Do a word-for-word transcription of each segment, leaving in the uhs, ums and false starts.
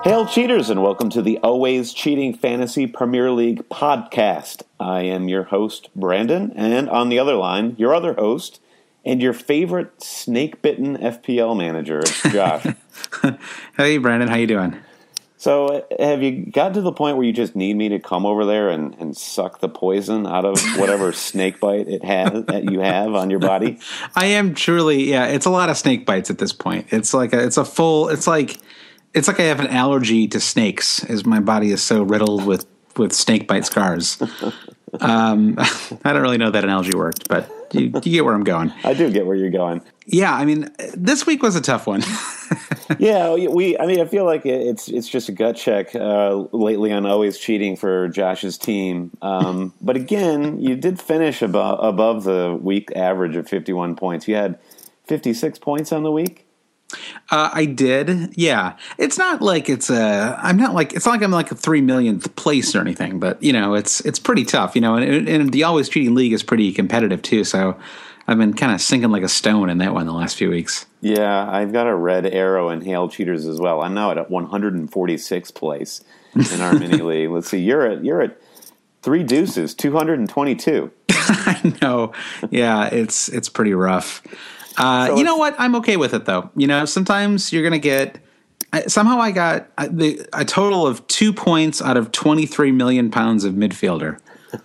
Hail cheaters, and welcome to the Always Cheating Fantasy Premier League podcast. I am your host, Brandon, and on the other line, your other host, and your favorite snake-bitten F P L manager, it's Josh. Hey, Brandon, how you doing? So, have you gotten to the point where you just need me to come over there and, and suck the poison out of whatever snake bite it has that you have on your body? I am truly, yeah, it's a lot of snake bites at this point. It's like a, it's a full, it's like, it's like I have an allergy to snakes, as my body is so riddled with, with snake bite scars. Um, I don't really know that analogy worked, but you, you get where I'm going. I do get where you're going. Yeah, I mean, this week was a tough one. Yeah, we. I mean, I feel like it's it's just a gut check uh, lately on Always Cheating for Josh's team. Um, but again, you did finish above above the week average of fifty-one points. You had fifty-six points on the week. Uh, I did, yeah. It's not like it's a. I'm not like it's not like I'm like a three millionth place or anything, but you know, it's it's pretty tough, you know. And, and the Always Cheating League is pretty competitive too, so I've been kind of sinking like a stone in that one the last few weeks. Yeah, I've got a red arrow in Hail Cheaters as well. I'm now at one hundred forty-sixth place in our mini league. Let's see, you're at you're at three deuces, two hundred twenty-two. I know, yeah, it's it's pretty rough. Uh, so you know what? I'm okay with it, though. You know, sometimes you're going to get – somehow I got the, a total of two points out of twenty-three million pounds of midfielder.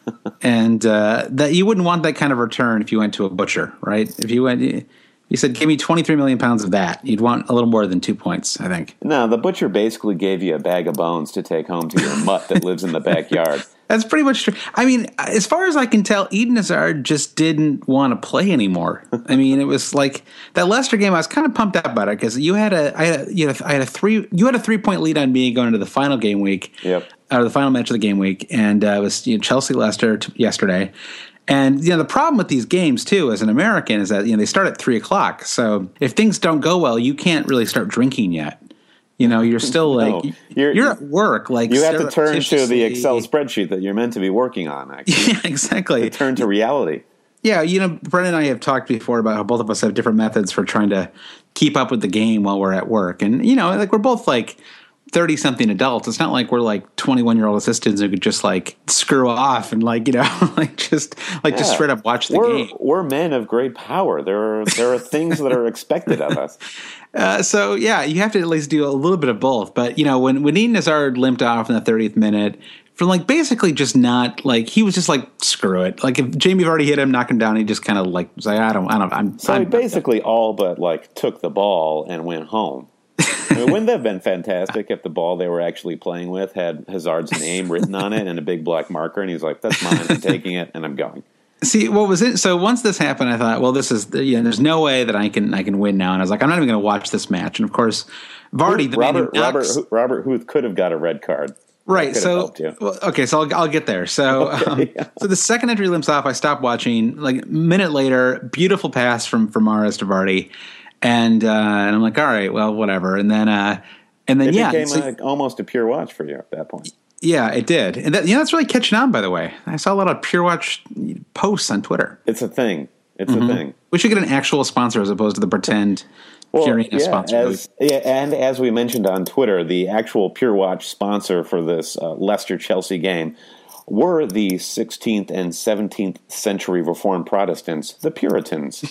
And uh, that you wouldn't want that kind of return if you went to a butcher, right? If you went – you said, give me twenty-three million pounds of that. You'd want a little more than two points, I think. No, the butcher basically gave you a bag of bones to take home to your mutt that lives in the backyard. That's pretty much true. I mean, as far as I can tell, Eden Hazard just didn't want to play anymore. I mean, it was like that Leicester game. I was kind of pumped up about it because you had a, I had a, you know, I had a three, you had a three point lead on me going into the final game week. Yep. Or the final match of the game week, and uh, it was you know, Chelsea Leicester t- yesterday. And you know, the problem with these games too, as an American, is that you know they start at three o'clock. So if things don't go well, you can't really start drinking yet. You know, you're still like no, you're, you're at work. Like you have to turn to the Excel spreadsheet that you're meant to be working on. Actually, yeah, exactly. To turn to reality. Yeah, you know, Brendan and I have talked before about how both of us have different methods for trying to keep up with the game while we're at work, and you know, like we're both like thirty-something adults. It's not like we're like twenty-one-year-old assistants who could just like screw off and like you know, like just like yeah. just straight up watch the we're, game. We're men of great power. There are there are things that are expected of us. Uh, so yeah, you have to at least do a little bit of both. But you know, when when Eden Hazard limped off in the thirtieth minute, from like basically just not like he was just like screw it. Like if Jamie Vardy hit him, knock him down, he just kind of like was like I don't I don't I'm. So I'm, he basically all but like took the ball and went home. I mean, wouldn't that have been fantastic if the ball they were actually playing with had Hazard's name written on it and a big black marker, and he's like, "That's mine. I'm taking it, and I'm going." See, what was it? So once this happened, I thought, well, this is you know, there's no way that I can I can win now. And I was like, I'm not even going to watch this match. And of course, Vardy, the Robert man who knocks, Robert Robert Huth could have got a red card. Right. So well, okay, so I'll I'll get there. So okay, um, yeah. so the second entry limps off, I stopped watching. Like a minute later, beautiful pass from from Mahrez to Vardy, and uh, and I'm like, all right, well, whatever. And then uh, and then it yeah, became so, a, almost a pure watch for you at that point. Yeah, it did. And that, you know, that's really catching on, by the way. I saw a lot of Pure Watch posts on Twitter. It's a thing. It's mm-hmm. a thing. We should get an actual sponsor as opposed to the pretend well, Purina yeah, sponsor. As, yeah, and as we mentioned on Twitter, the actual Pure Watch sponsor for this uh, Leicester-Chelsea game were the sixteenth and seventeenth century Reformed Protestants, the Puritans.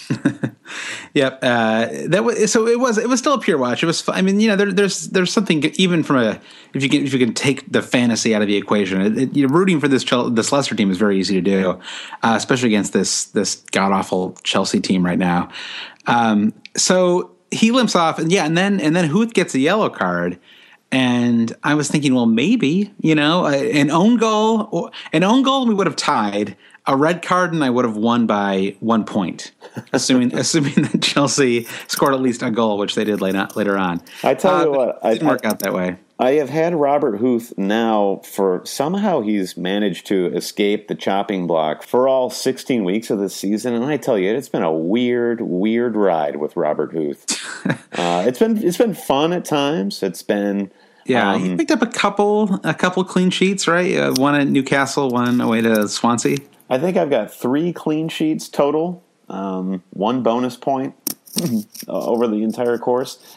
Yep, uh, that was so. It was. It was still a pure watch. It was. I mean, you know, there, there's there's something even from a if you can if you can take the fantasy out of the equation. It, it, you know, rooting for this this Leicester team is very easy to do, uh, especially against this this god awful Chelsea team right now. Um, so he limps off, and yeah, and then and then Huth gets a yellow card. And I was thinking, well, maybe, you know, an own goal, or, an own goal, we would have tied. A red card, and I would have won by one point, assuming assuming that Chelsea scored at least a goal, which they did later later on. I tell uh, you what, it didn't I, work out that way. I have had Robert Huth now for somehow he's managed to escape the chopping block for all sixteen weeks of this season, and I tell you, it's been a weird, weird ride with Robert Huth. uh, it's been it's been fun at times. It's been. Yeah, um, he picked up a couple a couple clean sheets, right? Uh, one at Newcastle, one away to Swansea. I think I've got three clean sheets total, um, one bonus point over the entire course.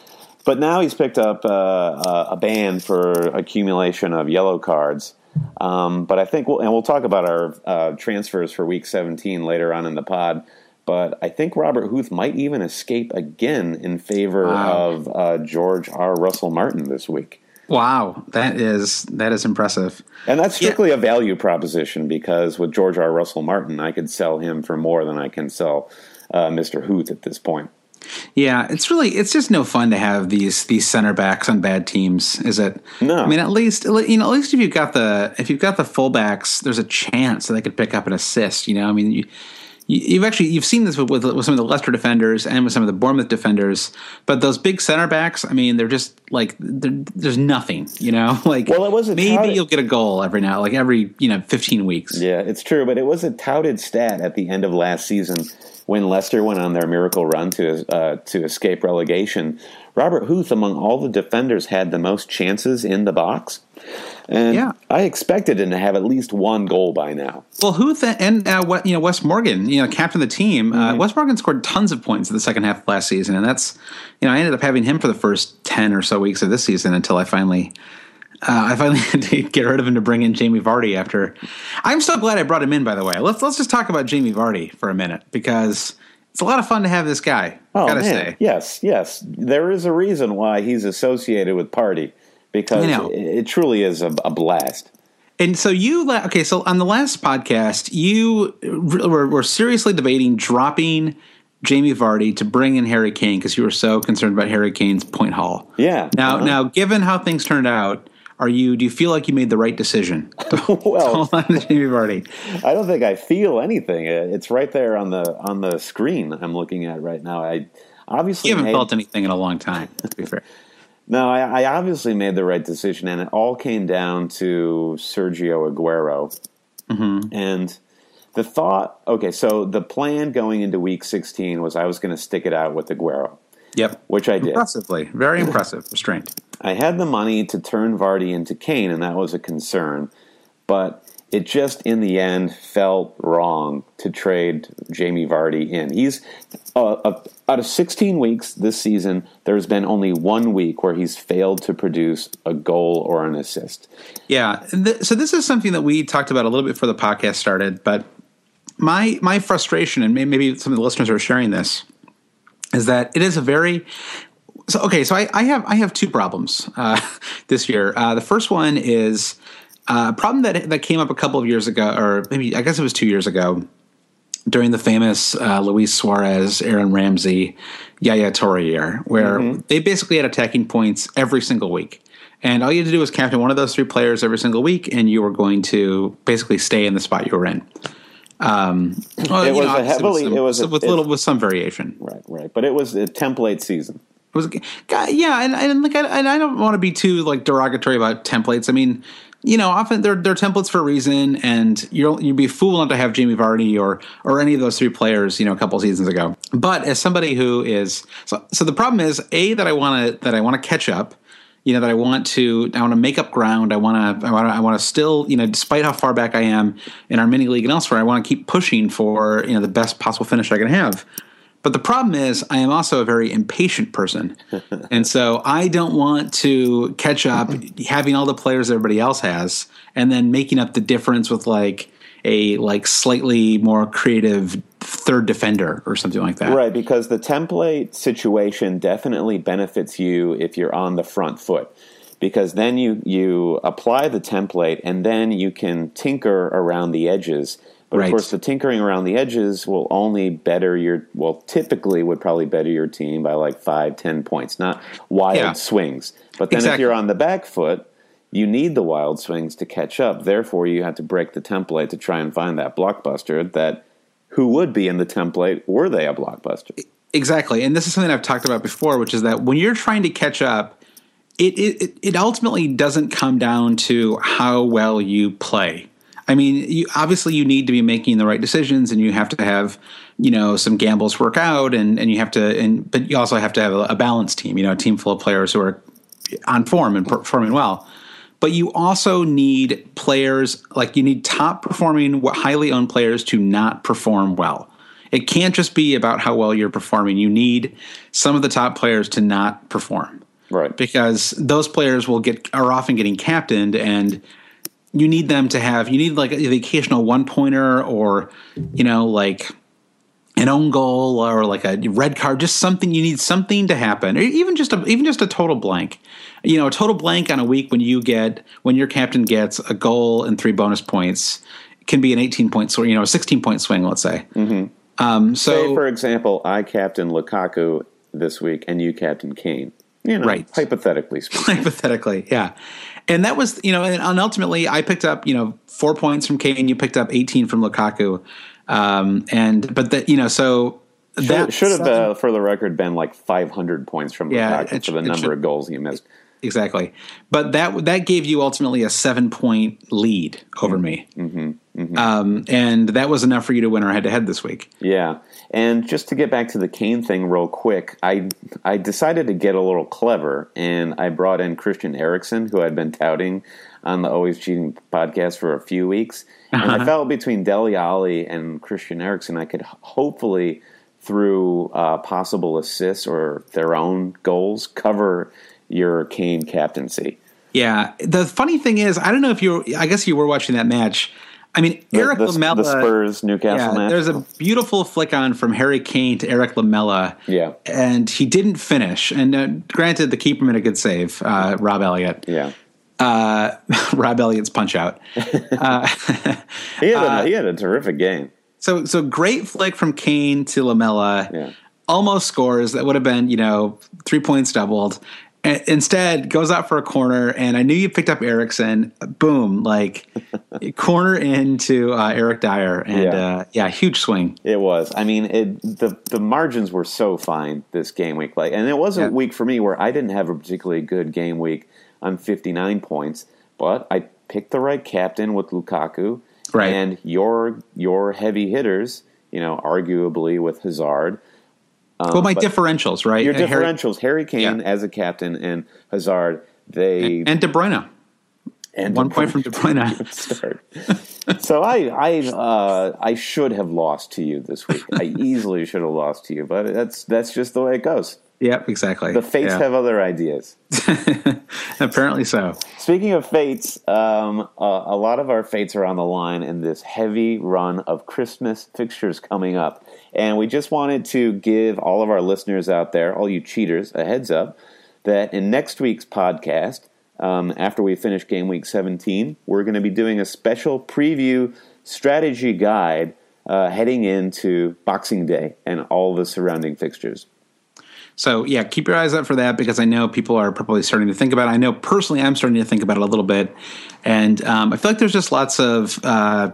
But now he's picked up uh, a ban for accumulation of yellow cards. Um, but I think, we'll, and we'll talk about our uh, transfers for Week seventeen later on in the pod. But I think Robert Huth might even escape again in favor wow. of uh, George R. Russell Martin this week. Wow, that is that is impressive. And that's strictly yeah. a value proposition, because with George R. Russell Martin, I could sell him for more than I can sell uh, Mister Huth at this point. Yeah, it's really it's just no fun to have these these center backs on bad teams, is it? No. I mean, at least you know, at least if you've got the if you've got the fullbacks, there's a chance that they could pick up an assist. You know, I mean, you, you've actually you've seen this with, with with some of the Leicester defenders and with some of the Bournemouth defenders, but those big center backs, I mean, they're just like they're, there's nothing. You know, like well, it was a maybe touted, you'll get a goal every now, like every you know fifteen weeks. Yeah, it's true, but it was a touted stat at the end of last season. When Leicester went on their miracle run to uh, to escape relegation, Robert Huth, among all the defenders, had the most chances in the box. And yeah. I expected him to have at least one goal by now. Well, Huth and uh, what, you know Wes Morgan, you know, captain of the team. Mm-hmm. Uh, Wes Morgan scored tons of points in the second half of last season, and that's you know I ended up having him for the first ten or so weeks of this season until I finally. Uh, I finally had to get rid of him to bring in Jamie Vardy after. I'm so glad I brought him in, by the way. Let's let's just talk about Jamie Vardy for a minute, because it's a lot of fun to have this guy. Oh, gotta man. say. Yes, yes. There is a reason why he's associated with Party, because it, it truly is a, a blast. And so you, okay, so on the last podcast, you were, were seriously debating dropping Jamie Vardy to bring in Harry Kane because you were so concerned about Harry Kane's point haul. Yeah. Now, uh-huh. now, given how things turned out, Are you? Do you feel like you made the right decision? To, well, to Jamie Vardy. I don't think I feel anything. It's right there on the on the screen I'm looking at right now. I obviously you haven't made, felt anything in a long time. To be fair, no, I, I obviously made the right decision, and it all came down to Sergio Aguero. Mm-hmm. And the thought, okay, so the plan going into Week sixteen was I was going to stick it out with Aguero. Yep, which I did. Impressively, very impressive restraint. I had the money to turn Vardy into Kane, and that was a concern. But it just, in the end, felt wrong to trade Jamie Vardy in. He's uh, uh, out of sixteen weeks this season, there's been only one week where he's failed to produce a goal or an assist. Yeah, th- so this is something that we talked about a little bit before the podcast started, but my my frustration, and maybe some of the listeners are sharing this, is that it is a very so okay. So I, I have I have two problems uh, this year. Uh, the first one is uh, a problem that that came up a couple of years ago, or maybe I guess it was two years ago, during the famous uh, Luis Suarez, Aaron Ramsey, Yaya Toure year, where mm-hmm. they basically had attacking points every single week, and all you had to do was captain one of those three players every single week, and you were going to basically stay in the spot you were in. Um, well, it was know, a heavily. with some, it was a, with little with some variation. Right, right. But it was a template season. It was, yeah, and, and like, I, and I don't want to be too like derogatory about templates. I mean, you know, often they're they're templates for a reason, and you'll you'd be a fool not to have Jamie Vardy or or any of those three players, you know, a couple seasons ago. But as somebody who is so, so the problem is a that I want to that I want to catch up. You know, that I want to, I want to make up ground. I want to, I want to, I want to still, you know, despite how far back I am in our mini league and elsewhere, I want to keep pushing for, you know, the best possible finish I can have. But the problem is I am also a very impatient person. And so I don't want to catch up having all the players everybody else has and then making up the difference with like a like slightly more creative third defender or something like that. Right, because the template situation definitely benefits you if you're on the front foot. Because then you, you apply the template and then you can tinker around the edges. But right. of course, the tinkering around the edges will only better your, well, typically would probably better your team by like five, ten points, not wild yeah. swings. But then exactly. if you're on the back foot, you need the wild swings to catch up. Therefore, you have to break the template to try and find that blockbuster that who would be in the template were they a blockbuster. Exactly. And this is something I've talked about before, which is that when you're trying to catch up, it it, it ultimately doesn't come down to how well you play. I mean, you, obviously you need to be making the right decisions and you have to have, you know, some gambles work out and, and you have to, and but you also have to have a, a balanced team, you know, a team full of players who are on form and performing well. But you also need players, like you need top performing, highly owned players to not perform well. It can't just be about how well you're performing. You need some of the top players to not perform. right? Because those players will get are often getting captained, and you need them to have you need like the occasional one pointer or you know like an own goal or like a red card, just something. You need something to happen, or even just a even just a total blank. You know, a total blank on a week when you get when your captain gets a goal and three bonus points can be an eighteen point swing, you know, a sixteen point swing, let's say. Mm-hmm. Um, so, say for example, I captain Lukaku this week, and you captain Kane. You know, right? Hypothetically speaking. Hypothetically, yeah. And that was, you know, and ultimately, I picked up, you know, four points from Kane. You picked up eighteen from Lukaku, um, and but that, you know, so. Should, that should have, uh, for the record, been like five hundred points from yeah, Lukaku it, for the number should, of goals he missed. Exactly. But that that gave you ultimately a seven-point lead over mm-hmm. me. Mm-hmm. Mm-hmm. Um, and that was enough for you to win our head-to-head this week. Yeah. And just to get back to the Kane thing real quick, I I decided to get a little clever, and I brought in Christian Eriksen, who I'd been touting on the Always Cheating podcast for a few weeks. And uh-huh. I felt between Dele Alli and Christian Eriksen, I could hopefully, through uh, possible assists or their own goals, cover your Kane captaincy. Yeah. The funny thing is, I don't know if you were, I guess you were watching that match. I mean, the, Eric the, Lamela. The Spurs Newcastle yeah, match. There's a beautiful flick on from Harry Kane to Eric Lamela. Yeah. And he didn't finish. And uh, granted, the keeper made a good save, uh, Rob Elliott. Yeah. Uh, Rob Elliott's punch out. Uh, he, had a, uh, he had a terrific game. So, so great flick from Kane to Lamela. Yeah. Almost scores. That would have been, you know, three points doubled. Instead, goes out for a corner, and I knew you picked up Eriksen. Boom, like corner into uh, Eric Dyer, and yeah. Uh, yeah, huge swing. It was. I mean, it, the the margins were so fine this game week, like, and it wasn't a yeah. week for me where I didn't have a particularly good game week on fifty-nine points, but I picked the right captain with Lukaku, right? And your your heavy hitters, you know, arguably with Hazard. Um, well, my differentials, right? Your differentials, Harry, Harry Kane yeah. as a captain and Hazard, they... And, and De Bruyne. And One De point from De Bruyne. Start. So I I, uh, I should have lost to you this week. I easily should have lost to you, but that's that's just the way it goes. Yep, exactly. The fates yeah. have other ideas. Apparently so. Speaking of fates, um, uh, a lot of our fates are on the line in this heavy run of Christmas fixtures coming up. And we just wanted to give all of our listeners out there, all you cheaters, a heads up that in next week's podcast, um, after we finish game week seventeen, we're going to be doing a special preview strategy guide uh, heading into Boxing Day and all the surrounding fixtures. So, yeah, keep your eyes out for that because I know people are probably starting to think about it. I know personally I'm starting to think about it a little bit. And um, I feel like there's just lots of uh,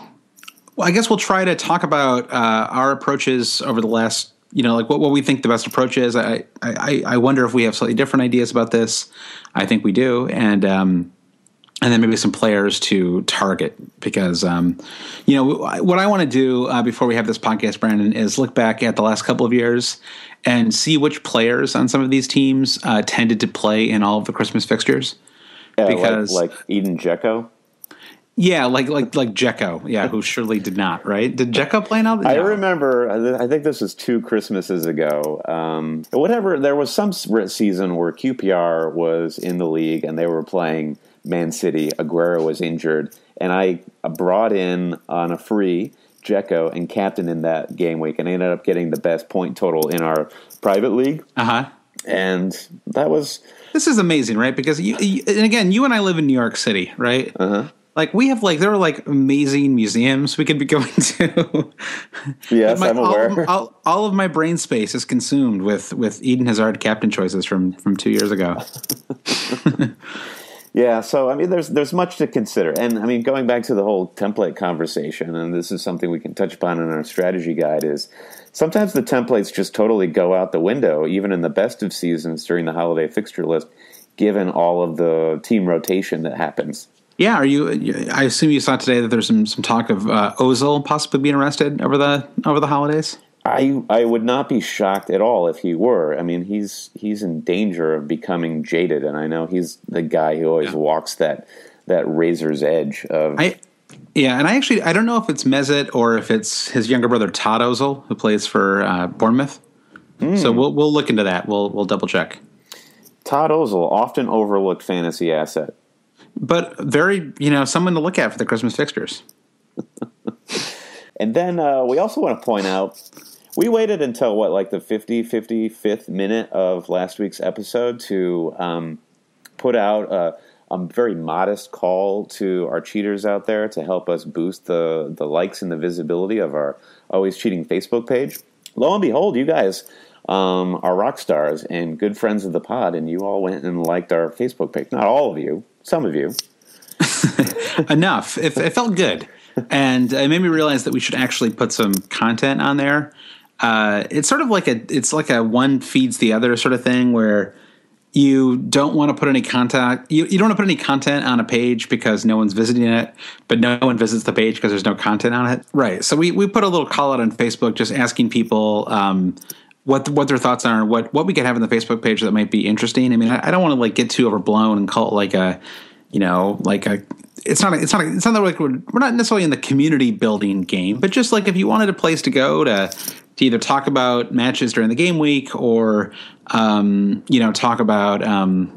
– well, I guess we'll try to talk about uh, our approaches over the last – you know, like what, what we think the best approach is. I, I, I wonder if we have slightly different ideas about this. I think we do. And um, and then maybe some players to target because, um, you know, what I want to do uh, before we have this podcast, Brandon, is look back at the last couple of years and see which players on some of these teams uh, tended to play in all of the Christmas fixtures. Yeah, because like, like Edin Dzeko. Yeah, like like like Dzeko, yeah, who surely did not, right? Did Dzeko play now? No. I remember, I think this was two Christmases ago. Um, whatever, there was some season where Q P R was in the league and they were playing Man City. Aguero was injured, and I brought in on a free Dzeko and captain in that game week, and I ended up getting the best point total in our private league. Uh huh. And that was. This is amazing, right? Because you, you, and again, you and I live in New York City, right? Uh huh. Like we have, like there are like amazing museums we could be going to. Yes, my, I'm aware. All of, all, all of my brain space is consumed with with Eden Hazard captain choices from from two years ago. Yeah, so I mean, there's there's much to consider, and I mean, going back to the whole template conversation, and this is something we can touch upon in our strategy guide. Is sometimes the templates just totally go out the window, even in the best of seasons during the holiday fixture list, given all of the team rotation that happens. Yeah, are you? I assume you saw today that there's some, some talk of uh, Ozil possibly being arrested over the over the holidays. I I would not be shocked at all if he were. I mean, he's he's in danger of becoming jaded, and I know he's the guy who always yeah. walks that that razor's edge of. I, yeah, and I actually I don't know if it's Mesut or if it's his younger brother Todd Ozil who plays for uh, Bournemouth. Mm. So we'll we'll look into that. We'll we'll double check. Todd Ozil, often overlooked fantasy asset. But very, you know, someone to look at for the Christmas fixtures. And then uh, we also want to point out, we waited until, what, like the fifty, fifty-fifth minute of last week's episode to um, put out a, a very modest call to our cheaters out there to help us boost the, the likes and the visibility of our Always Cheating Facebook page. Lo and behold, you guys um, are rock stars and good friends of the pod, and you all went and liked our Facebook page. Not all of you, some of you. Enough. It, it felt good. And it made me realize that we should actually put some content on there. Uh, it's sort of like a, it's like a one feeds the other sort of thing where you don't want to put any contact, you, you don't want to put any content on a page because no one's visiting it, but no one visits the page because there's no content on it. Right. So we, we put a little call out on Facebook just asking people, um, what what their thoughts are, what what we could have in the Facebook page that might be interesting. I mean, I, I don't want to like get too overblown and call it like a, you know, like a, it's not, a, it's not, a, it's not like we're, we're not necessarily in the community building game, but just like if you wanted a place to go to, to either talk about matches during the game week or, um, you know, talk about, um,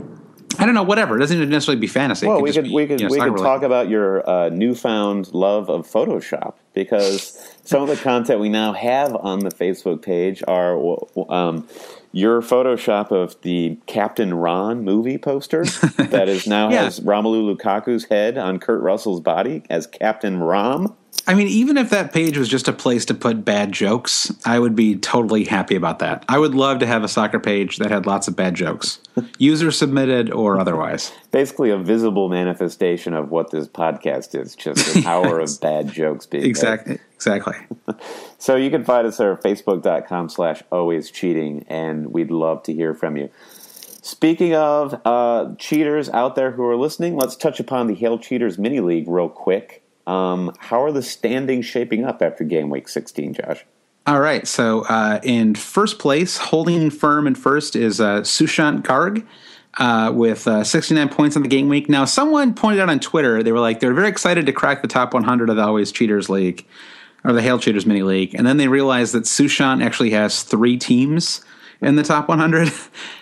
I don't know, whatever. It doesn't even necessarily be fantasy. Well, we could, be, we could, you know, we could really. talk about your uh, newfound love of Photoshop, because some of the content we now have on the Facebook page are, um, your Photoshop of the Captain Ron movie poster that is now yeah. has Romelu Lukaku's head on Kurt Russell's body as Captain Rom. I mean, even if that page was just a place to put bad jokes, I would be totally happy about that. I would love to have a soccer page that had lots of bad jokes, user submitted or otherwise. Basically a visible manifestation of what this podcast is, just the power yes. of bad jokes being exactly made. Exactly. So you can find us at facebook.com slash always cheating, and we'd love to hear from you. Speaking of uh, cheaters out there who are listening, let's touch upon the Hail Cheaters Mini League real quick. Um, how are the standings shaping up after game week sixteen, Josh? All right. So uh, in first place, holding firm in first is uh, Sushant Garg uh, with uh, sixty-nine points on the game week. Now, someone pointed out on Twitter, they were like, they're very excited to crack the top one hundred of the Always Cheaters League, or the Hail Cheaters Mini League. And then they realized that Sushant actually has three teams in the top one hundred.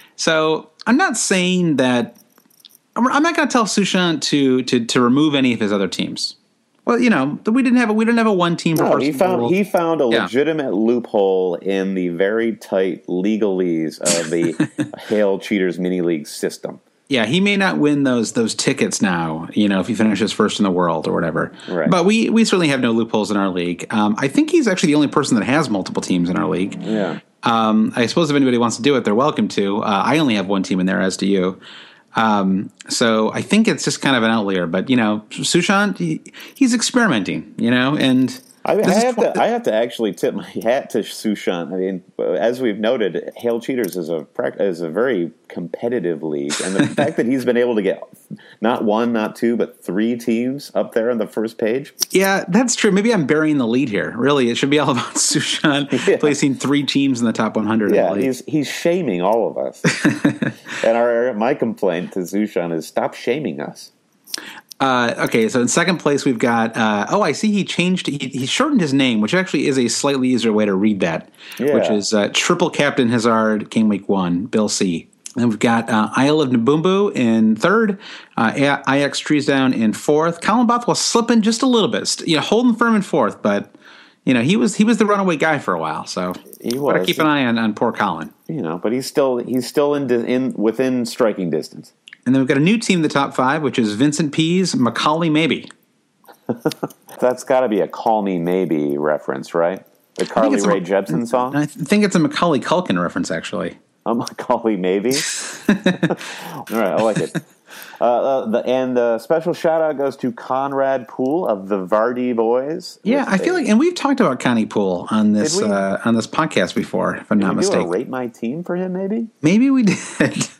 So I'm not saying that, I'm not going to tell Sushant to, to, to remove any of his other teams. Well, you know, we didn't have a we didn't have a one team. No, he found he found a yeah. legitimate loophole in the very tight legalese of the Hail Cheaters Mini League system. Yeah, he may not win those those tickets now, you know, if he finishes first in the world or whatever. Right. But we we certainly have no loopholes in our league. Um, I think he's actually the only person that has multiple teams in our league. Yeah. Um, I suppose if anybody wants to do it, they're welcome to. Uh, I only have one team in there, as do you. Um, so I think it's just kind of an outlier, but you know, Sushant, he, he's experimenting, you know, and I, I have to, the, I have to actually tip my hat to Sushant. I mean, as we've noted, Hail Cheaters is a is a very competitive league, and the fact that he's been able to get not one, not two, but three teams up there on the first page. Yeah, that's true. Maybe I'm burying the lead here. Really, it should be all about Sushant yeah. placing three teams in the top one hundred. Yeah, he's he's shaming all of us. And our my complaint to Sushant is stop shaming us. Uh, okay, so in second place we've got. Uh, oh, I see. He changed. He, he shortened his name, which actually is a slightly easier way to read that. Yeah. Which is uh, Triple Captain Hazard, Game Week One, Bill C. And we've got uh, Isle of Nabumbu in third, uh, I X Trees Down in fourth. Colin Bothwell slipping just a little bit, you know, holding firm in fourth, but you know he was he was the runaway guy for a while. So he was. Better keep an eye on, on poor Colin. You know, but he's still he's still in in within striking distance. And then we've got a new team in the top five, which is Vincent Pease, Macaulay Maybe. That's got to be a Call Me Maybe reference, right? The Carly Rae Jepsen song? I think it's a Macaulay Culkin reference, actually. A Macaulay Maybe? All right, I like it. Uh, uh, the, and the special shout-out goes to Conrad Poole of the Vardy Boys. Yeah, I feel like, and we've talked about Connie Poole on this uh, on this podcast before, if I'm Did not we mistaken. Do a Rate My Team for him, maybe? Maybe we did.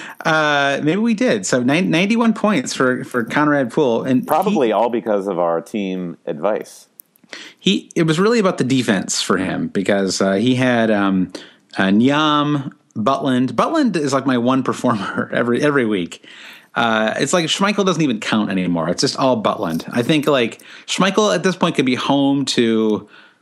Uh, maybe we did. So ninety-one points for, for Conrad Poole. And probably he, all because of our team advice. He It was really about the defense for him because uh, he had um, uh, Nyam, Butland. Butland is like my one performer every every week. Uh, it's like Schmeichel doesn't even count anymore. It's just all Butland. I think like Schmeichel at this point could be home to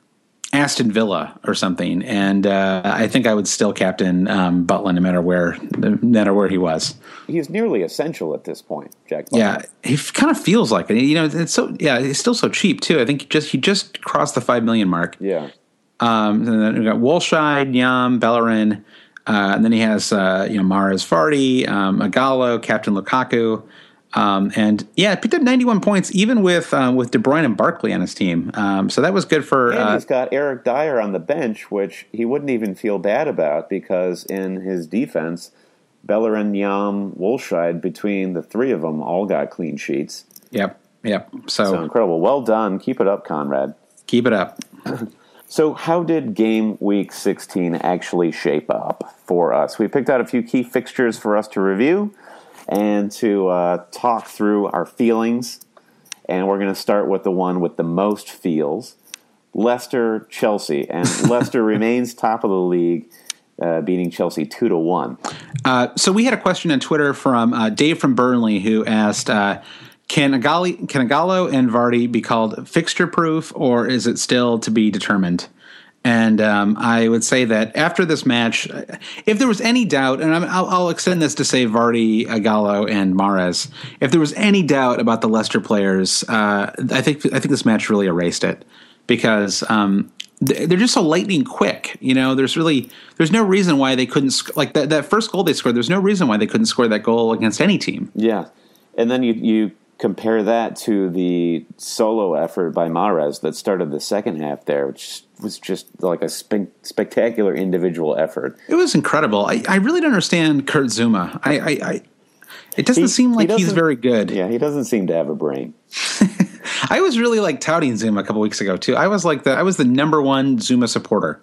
Aston Villa or something, and uh, I think I would still captain um, Butland no matter where, no matter where he was. He's nearly essential at this point, Jack Butland. Yeah, he f- kind of feels like it. You know, it's so yeah, he's still so cheap too. I think he just he just crossed the five million mark. Yeah. Um, and then we got Wolscheid, Nyam, Bellerin, uh, and then he has uh, you know Mahrez, Vardy, um, Agallo, Captain Lukaku. Um, and yeah, picked up ninety-one points even with um, with De Bruyne and Barkley on his team. Um, so that was good for. And uh, he's got Eric Dyer on the bench, which he wouldn't even feel bad about because in his defense, Bellerin, Nyam, Wolscheid, between the three of them, all got clean sheets. Yep, yep. So, so incredible. Well done. Keep it up, Conrad. Keep it up. So how did game week sixteen actually shape up for us? We picked out a few key fixtures for us to review and to uh, talk through our feelings. And we're going to start with the one with the most feels, Leicester Chelsea. And Leicester remains top of the league, uh, beating Chelsea two to one. Uh, so we had a question on Twitter from uh, Dave from Burnley who asked, uh, can Agali, can Agallo and Vardy be called fixture proof, or is it still to be determined? And um, I would say that after this match, if there was any doubt, and I'm, I'll, I'll extend this to say Vardy, Agallo, and Mahrez, if there was any doubt about the Leicester players, uh, I think I think this match really erased it because um, they're just so lightning quick. You know, there's really there's no reason why they couldn't sc- like that that first goal they scored. There's no reason why they couldn't score that goal against any team. Yeah, and then you you. compare that to the solo effort by Mahrez that started the second half there, which was just like a spe- spectacular individual effort. It was incredible. I, I really don't understand Kurt Zuma. I, I, I it doesn't he, seem like he he's very good. Yeah, he doesn't seem to have a brain. I was really like touting Zuma a couple weeks ago too. I was like the I was the number one Zuma supporter.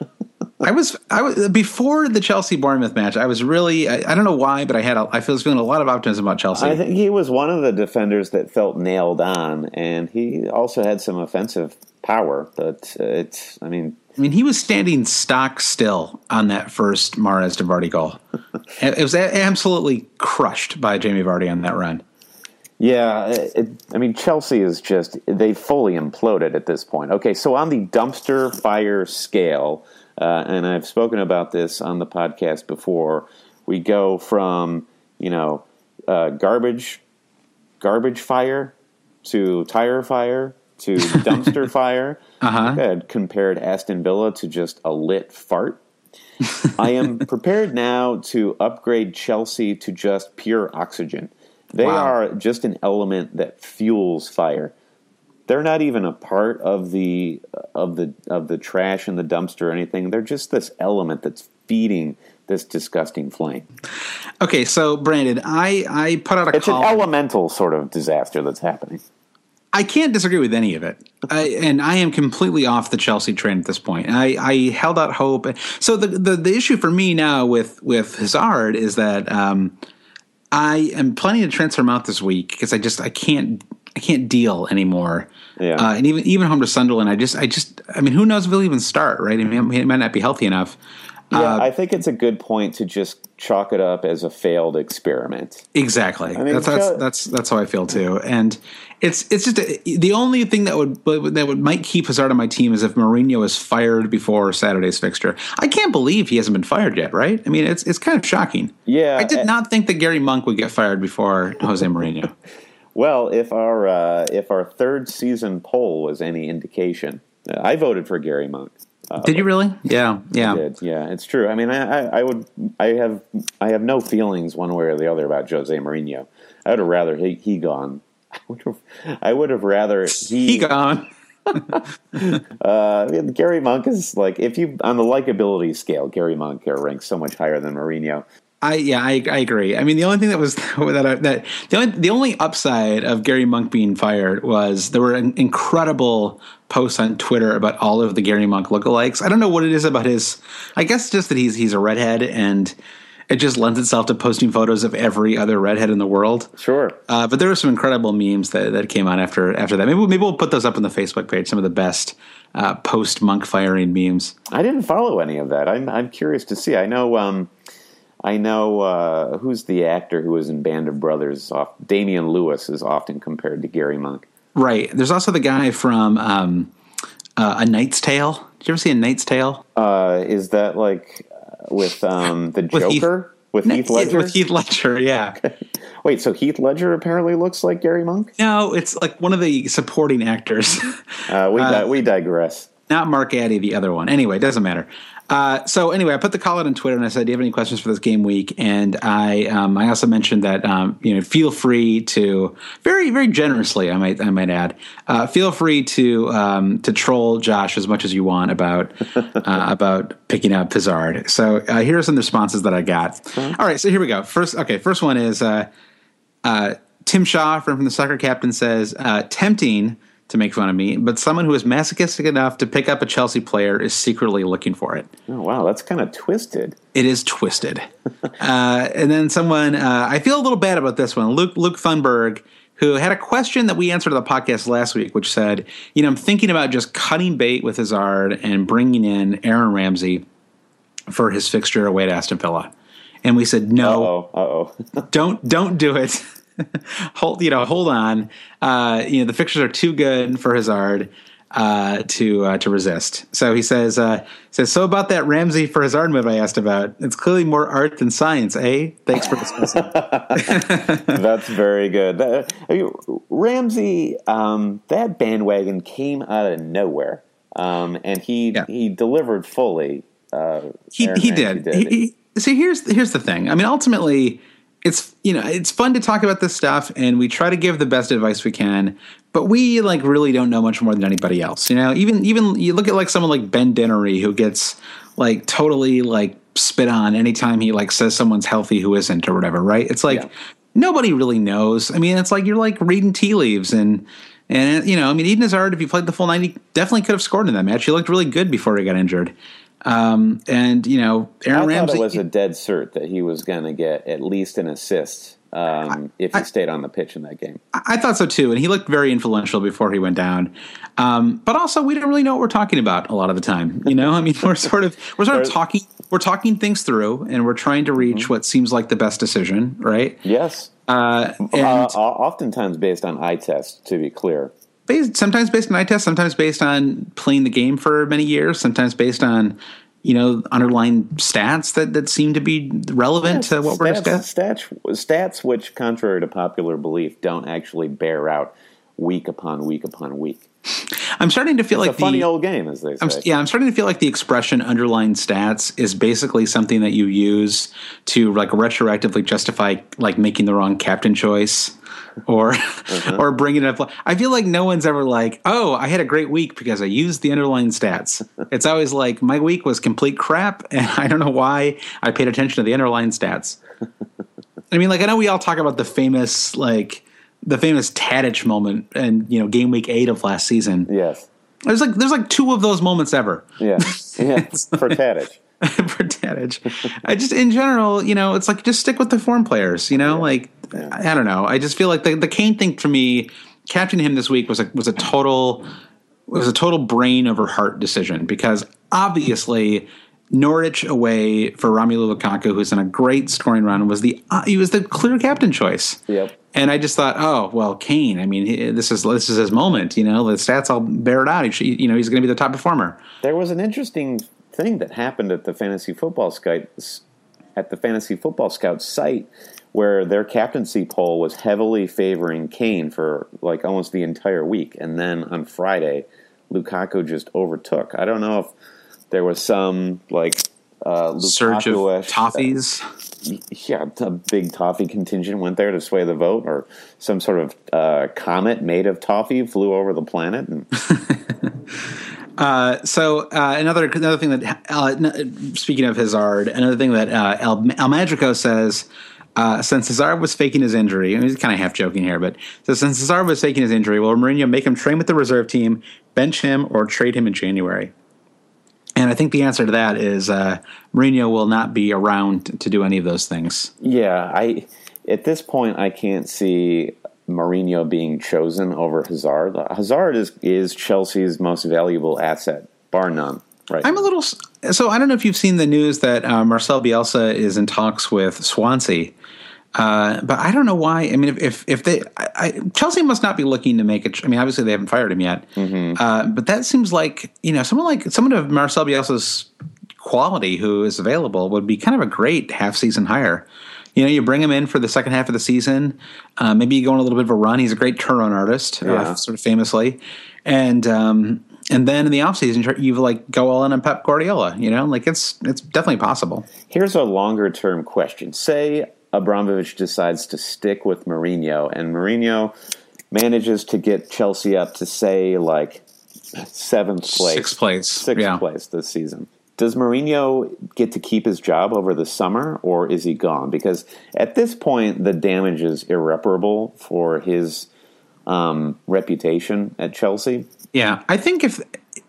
I was, I was before the Chelsea Bournemouth match. I was really, I, I don't know why, but I had, a, I was feeling a lot of optimism about Chelsea. I think he was one of the defenders that felt nailed on, and he also had some offensive power. But it's, I mean, I mean, he was standing stock still on that first Mahrez to Vardy goal. It was absolutely crushed by Jamie Vardy on that run. Yeah, it, I mean, Chelsea is just, they fully imploded at this point. Okay, so on the dumpster fire scale, Uh, and I've spoken about this on the podcast before. We go from, you know, uh, garbage, garbage fire to tire fire to dumpster fire. Uh-huh. I had compared Aston Villa to just a lit fart. I am prepared now to upgrade Chelsea to just pure oxygen. They wow. are just an element that fuels fire. They're not even a part of the of the of the trash in the dumpster or anything. They're just this element that's feeding this disgusting flame. Okay, so Brandon, I, I put out a it's call. It's an elemental sort of disaster that's happening. I can't disagree with any of it, I, and I am completely off the Chelsea train at this point. I, I held out hope. So the, the the issue for me now with with Hazard is that um, I am planning to transfer him out this week because I just I can't. I can't deal anymore. Yeah. Uh, and even even home to Sunderland, I just, I just, I mean, who knows if he'll even start, right? I mean, he might not be healthy enough. Yeah, uh, I think it's a good point to just chalk it up as a failed experiment. Exactly. I mean, that's, that's, that's, that's how I feel too. And it's, it's just a, the only thing that would, that would might keep Hazard on my team is if Mourinho is fired before Saturday's fixture. I can't believe he hasn't been fired yet, right? I mean, it's, it's kind of shocking. Yeah. I did uh, not think that Gary Monk would get fired before Jose Mourinho. Well, if our uh, if our third season poll was any indication, uh, I voted for Gary Monk. Uh, did you really? Yeah, yeah, I did. Yeah, it's true. I mean, I, I, I would, I have, I have no feelings one way or the other about Jose Mourinho. I would have rather he, he gone. I would have, I would have rather he, he gone. uh, Gary Monk is like, if you on the likability scale, Gary Monk ranks so much higher than Mourinho. I yeah I, I agree. I mean, the only thing that was that I, that the only the only upside of Gary Monk being fired was there were an incredible posts on Twitter about all of the Gary Monk lookalikes. I don't know what it is about his. I guess just that he's he's a redhead, and it just lends itself to posting photos of every other redhead in the world. Sure, uh, but there were some incredible memes that, that came on after after that. Maybe maybe we'll put those up on the Facebook page. Some of the best uh, post Monk firing memes. I didn't follow any of that. I'm I'm curious to see. I know. Um, I know uh, who's the actor who was in Band of Brothers. Damian Lewis is often compared to Gary Monk. Right. There's also the guy from um, uh, A Knight's Tale. Did you ever see A Knight's Tale? Uh, is that like uh, with um, the With Joker? Heath, with Heath Ledger? With Heath Ledger, yeah. Wait, so Heath Ledger apparently looks like Gary Monk? No, it's like one of the supporting actors. Uh, we, di- uh, we digress. Not Mark Addy, the other one. Anyway, it doesn't matter. Uh, so anyway, I put the call out on Twitter and I said, "Do you have any questions for this game week?" And I, um, I also mentioned that um, you know, feel free to very, very generously, I might, I might add, uh, feel free to um, to troll Josh as much as you want about uh, about picking up Hazard. So uh, here are some responses that I got. Mm-hmm. All right, so here we go. First, okay, first one is uh, uh, Tim Shaw from, from the Soccer Captain says, uh, "Tempting to make fun of me, but someone who is masochistic enough to pick up a Chelsea player is secretly looking for it." Oh, wow. That's kind of twisted. It is twisted. uh, and then someone, uh, I feel a little bad about this one, Luke, Luke Thunberg, who had a question that we answered on the podcast last week, which said, you know, I'm thinking about just cutting bait with Hazard and bringing in Aaron Ramsey for his fixture away at Aston Villa. And we said, no, uh-oh, uh-oh. don't, don't do it. hold, you know, hold on. Uh, you know, the fixtures are too good for Hazard uh, to uh, to resist. So he says, uh, says, so about that Ramsey for Hazard move I asked about. It's clearly more art than science, eh? Thanks for discussing. That's very good. Uh, Ramsey, um, that bandwagon came out of nowhere, um, and he yeah. he delivered fully. Uh, he he did. did. He, he, see, here's here's the thing. I mean, ultimately, it's, you know, it's fun to talk about this stuff and we try to give the best advice we can, but we like really don't know much more than anybody else. You know, even, even you look at like someone like Ben Dinnery who gets like totally like spit on anytime he like says someone's healthy who isn't or whatever. Right. It's like, yeah. Nobody really knows. I mean, it's like, you're like reading tea leaves and, and, you know, I mean, Eden Hazard, if he played the full ninety, definitely could have scored in that match. He looked really good before he got injured. Um, and, you know, Aaron I Ramsey. thought it was a dead cert that he was going to get at least an assist um, if he I, stayed on the pitch in that game. I thought so, too. And he looked very influential before he went down. Um, but also, we don't really know what we're talking about a lot of the time. You know, I mean, we're sort of we're sort of talking we're talking things through and we're trying to reach mm-hmm. what seems like the best decision. Right. Yes. Uh, and uh, oftentimes based on eye test, to be clear. Based, sometimes based on eye test, sometimes based on playing the game for many years, sometimes based on, you know, underlying stats that, that seem to be relevant yeah, to what stats, we're discussing. Stats, stats which, contrary to popular belief, don't actually bear out week upon week upon week. I'm starting to feel it's like a funny the, old game, as they say. I'm, yeah, I'm starting to feel like the expression underlying stats is basically something that you use to like retroactively justify like making the wrong captain choice. Or, uh-huh. or bringing it up. I feel like no one's ever like, oh, I had a great week because I used the underlying stats. It's always like, my week was complete crap, and I don't know why I paid attention to the underlying stats. I mean, like, I know we all talk about the famous, like, the famous Tadic moment and, you know, game week eight of last season. Yes. There's like, there's like two of those moments ever. Yeah. Yeah. For Tadic. For Tadic. I just, in general, you know, it's like, just stick with the form players, you know, yeah. like, yeah. I, I don't know. I just feel like the, the Kane thing for me, captaining him this week was a, was a total, was a total brain over heart decision because obviously Norwich away for Romelu Lukaku, who's in a great scoring run, was the, uh, he was the clear captain choice. Yep. And I just thought, oh, well, Kane, I mean, he, this is, this is his moment, you know, the stats all bear it out. He should, you know, he's going to be the top performer. There was an interesting thing that happened at the Fantasy Football Scout at the Fantasy Football Scout site where their captaincy poll was heavily favoring Kane for like almost the entire week, and then on Friday, Lukaku just overtook. I don't know if there was some like uh, surge of toffees. Uh, yeah, a big toffee contingent went there to sway the vote, or some sort of uh, comet made of toffee flew over the planet. And Uh, so uh, another another thing that uh, speaking of Hazard, another thing that uh, El, El Madrico says, uh, since Hazard was faking his injury, and he's kind of half joking here, but so since Hazard was faking his injury, will Mourinho make him train with the reserve team, bench him, or trade him in January? And I think the answer to that is uh, Mourinho will not be around to do any of those things. Yeah, I at this point I can't see Mourinho being chosen over Hazard. Hazard is, is Chelsea's most valuable asset, bar none. Right. I'm a little so I don't know if you've seen the news that uh, Marcel Bielsa is in talks with Swansea Uh, but I don't know why. I mean, if if, if they I, I, Chelsea must not be looking to make it. I mean, obviously they haven't fired him yet. Mm-hmm. Uh, but that seems like you know someone like someone of Marcel Bielsa's quality who is available would be kind of a great half season hire. You know, you bring him in for the second half of the season. Uh, maybe you go on a little bit of a run. He's a great turnaround artist, yeah. uh, sort of famously. And um, and then in the offseason, you like go all in on Pep Guardiola. You know, like it's it's definitely possible. Here's a longer term question. Say Abramovich decides to stick with Mourinho, and Mourinho manages to get Chelsea up to say like seventh place, sixth place, sixth yeah. place this season. Does Mourinho get to keep his job over the summer, or is he gone? Because at this point, the damage is irreparable for his um, reputation at Chelsea. Yeah, I think if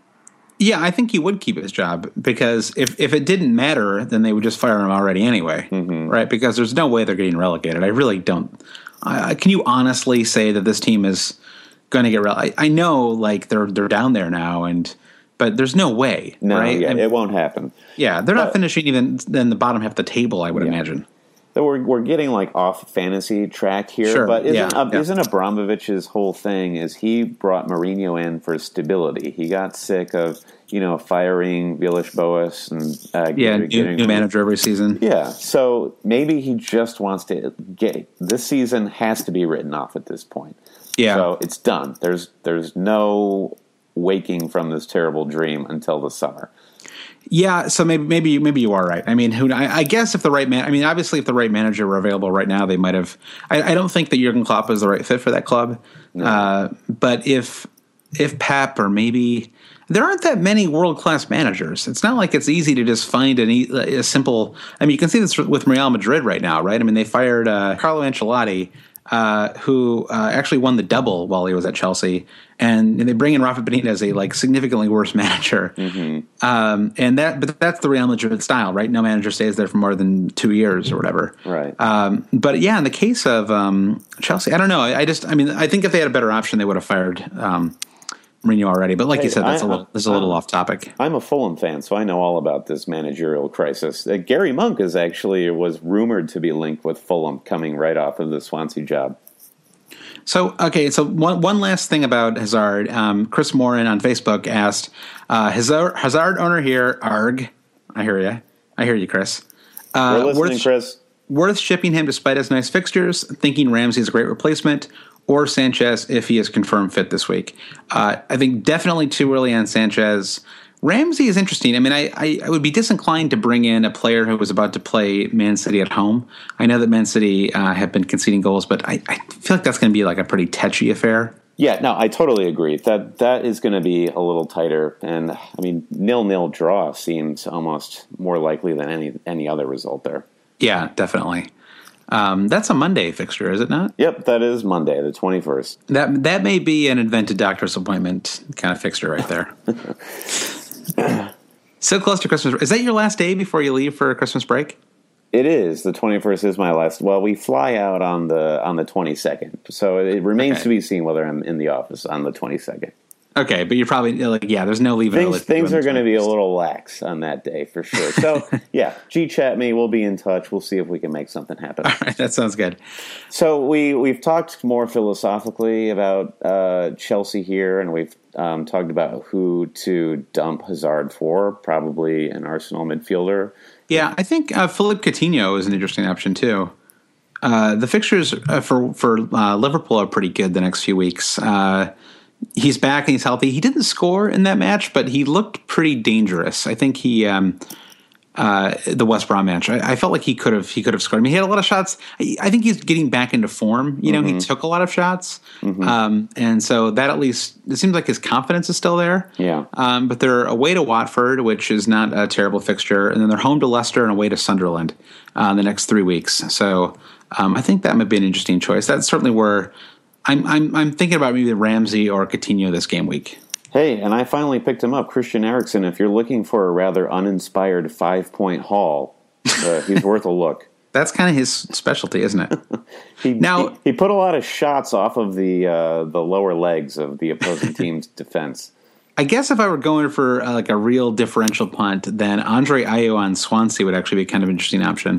yeah, I think he would keep his job because if, if it didn't matter, then they would just fire him already anyway, mm-hmm. right? Because there's no way they're getting relegated. I really don't. I, can you honestly say that this team is going to get relegated? I, I know, like they're they're down there now, and. But there's no way, no, right? Yeah, I mean, it won't happen. Yeah, they're not but, finishing even in the bottom half of the table, I would yeah. imagine. So we're we're getting like off fantasy track here, sure. but isn't yeah. uh, yeah. isn't Abramovich's whole thing is he brought Mourinho in for stability. He got sick of you know firing Villas-Boas and uh, yeah, getting, new, getting new manager every season. Yeah, so maybe he just wants to get this season has to be written off at this point. Yeah, so it's done. There's there's no waking from this terrible dream until the summer. Yeah, so maybe maybe maybe you are right. I mean, who I, I guess if the right man, I mean, obviously, if the right manager were available right now, they might have. I, I don't think that Jurgen Klopp is the right fit for that club. No. Uh, but if if Pep or maybe there aren't that many world class managers. It's not like it's easy to just find an, a simple. I mean, you can see this with Real Madrid right now, right? I mean, they fired uh, Carlo Ancelotti. Uh, who uh, actually won the double while he was at Chelsea, and, and they bring in Rafa Benitez, a like significantly worse manager. Mm-hmm. Um, and that, but that's the Real Madrid style, right? No manager stays there for more than two years or whatever. Right. Um, but yeah, in the case of um, Chelsea, I don't know. I, I just, I mean, I think if they had a better option, they would have fired um, Mourinho already. But like hey, you said, that's I, a little, this is a little I'm, off topic. I'm a Fulham fan, so I know all about this managerial crisis. Uh, Gary Monk is actually was rumored to be linked with Fulham coming right off of the Swansea job. So, okay, so one one last thing about Hazard. Um, Chris Morin on Facebook asked, uh, Hazard, Hazard owner here, arg. I hear you. I hear you, Chris. Uh, We're listening, worth, Chris. Worth shipping him despite his nice fixtures, thinking Ramsey is a great replacement, or Sanchez if he is confirmed fit this week. Uh, I think definitely too early on Sanchez. Ramsey is interesting. I mean, I, I, I would be disinclined to bring in a player who was about to play Man City at home. I know that Man City uh, have been conceding goals, but I, I feel like that's going to be like a pretty tetchy affair. Yeah, no, I totally agree. That that is going to be a little tighter. And, I mean, nil-nil draw seems almost more likely than any any other result there. Yeah, definitely. Um, that's a Monday fixture, is it not? Yep, that is Monday, the twenty-first. That that may be an invented doctor's appointment kind of fixture right there. So close to Christmas. Is that your last day before you leave for Christmas break? It is. The twenty-first is my last. Well, we fly out on the on the twenty-second. So it remains okay. to be seen whether I'm in the office on the twenty-second. Okay, but you're probably like, yeah, there's no leaving. Things, things are going to be a little lax on that day for sure. So, yeah, G-chat me. We'll be in touch. We'll see if we can make something happen. All right, that sounds good. So we, we've talked more philosophically about uh, Chelsea here, and we've um, talked about who to dump Hazard for, probably an Arsenal midfielder. Yeah, I think uh, Philippe Coutinho is an interesting option, too. Uh, the fixtures uh, for, for uh, Liverpool are pretty good the next few weeks. Uh He's back and he's healthy. He didn't score in that match, but he looked pretty dangerous. I think he, um, uh, the West Brom match, I, I felt like he could have he could have scored. I mean, he had a lot of shots. I, I think he's getting back into form. You know, mm-hmm. he took a lot of shots, mm-hmm. um, and so that at least it seems like his confidence is still there. Yeah. Um, but they're away to Watford, which is not a terrible fixture, and then they're home to Leicester and away to Sunderland uh, in the next three weeks. So um, I think that might be an interesting choice. That's certainly where. I'm I'm I'm thinking about maybe Ramsey or Coutinho this game week. Hey, and I finally picked him up, Christian Eriksen. If you're looking for a rather uninspired five-point haul, uh, he's worth a look. That's kind of his specialty, isn't it? he, now he, he put a lot of shots off of the uh, the lower legs of the opposing team's defense. I guess if I were going for uh, like a real differential punt, then Andre Ayew on Swansea would actually be kind of an interesting option.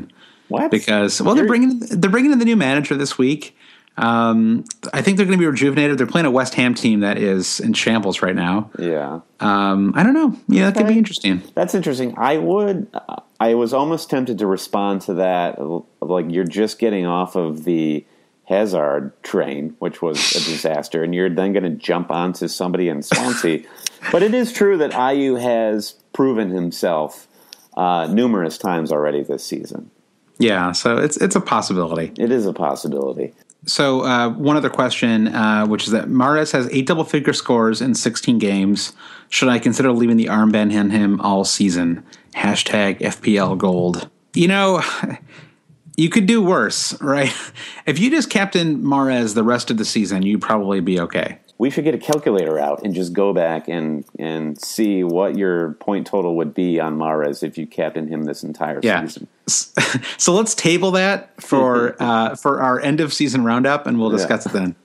What? Because well, they're bringing they're bringing in the new manager this week. Um, I think they're going to be rejuvenated. They're playing a West Ham team that is in shambles right now. Yeah. Um, I don't know. Yeah, that okay. could be interesting. That's interesting. I would. I was almost tempted to respond to that, like you're just getting off of the Hazard train, which was a disaster, and you're then going to jump onto somebody in Swansea. But it is true that Ayew has proven himself uh, numerous times already this season. Yeah, so it's it's a possibility. It is a possibility. So uh, one other question, uh, which is that Mahrez has eight double-figure scores in sixteen games. Should I consider leaving the armband on him all season? Hashtag F P L gold. You know, you could do worse, right? If you just captain Mahrez the rest of the season, you'd probably be okay. We should get a calculator out and just go back and, and see what your point total would be on Mahrez if you captain him this entire yeah. season. So let's table that for uh, for our end of season roundup, and we'll discuss yeah. it then.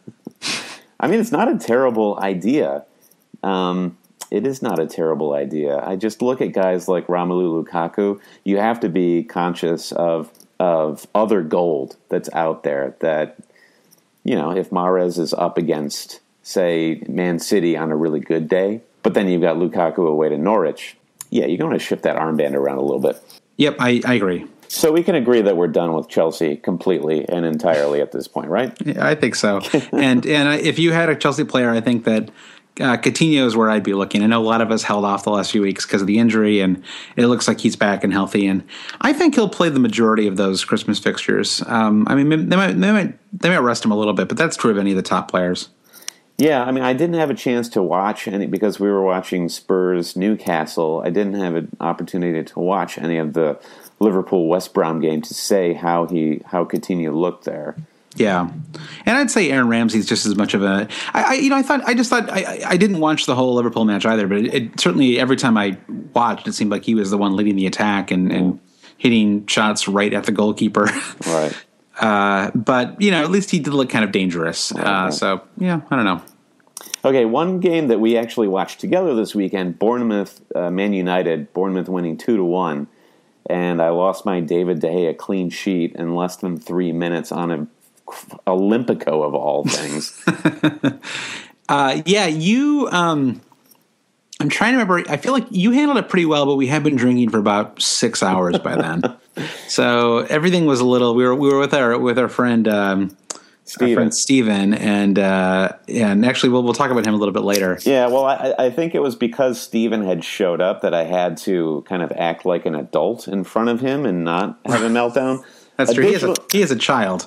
I mean, it's not a terrible idea. Um, it is not a terrible idea. I just look at guys like Romelu Lukaku. You have to be conscious of of other gold that's out there that, you know, if Mahrez is up against, say, Man City on a really good day, but then you've got Lukaku away to Norwich, yeah, you're going to shift that armband around a little bit. Yep, I, I agree. So we can agree that we're done with Chelsea completely and entirely at this point, right? Yeah, I think so. and and if you had a Chelsea player, I think that uh, Coutinho is where I'd be looking. I know a lot of us held off the last few weeks because of the injury, and it looks like he's back and healthy. And I think he'll play the majority of those Christmas fixtures. Um, I mean, they might, they might they might rest him a little bit, but that's true of any of the top players. Yeah, I mean, I didn't have a chance to watch any because we were watching Spurs Newcastle. I didn't have an opportunity to watch any of the Liverpool West Brom game to say how he how Coutinho looked there. Yeah, and I'd say Aaron Ramsey's just as much of a. I, I you know I thought I just thought I, I didn't watch the whole Liverpool match either, but it, it certainly every time I watched, it seemed like he was the one leading the attack and, mm. and hitting shots right at the goalkeeper. Right. Uh, but you know, at least he did look kind of dangerous. Right, uh, right. So yeah, I don't know. Okay, one game that we actually watched together this weekend: Bournemouth, uh, Man United. Bournemouth winning two to one, and I lost my David De Gea clean sheet in less than three minutes on a Olympico of all things. uh, yeah, you. Um, I'm trying to remember. I feel like you handled it pretty well, but we had been drinking for about six hours by then, so everything was a little. We were we were with our with our friend. Um, Steven. Our friend Steven, and uh, and actually we'll we'll talk about him a little bit later. Yeah, well, I, I think it was because Steven had showed up that I had to kind of act like an adult in front of him and not have a meltdown. That's true. He is, a, he is a child.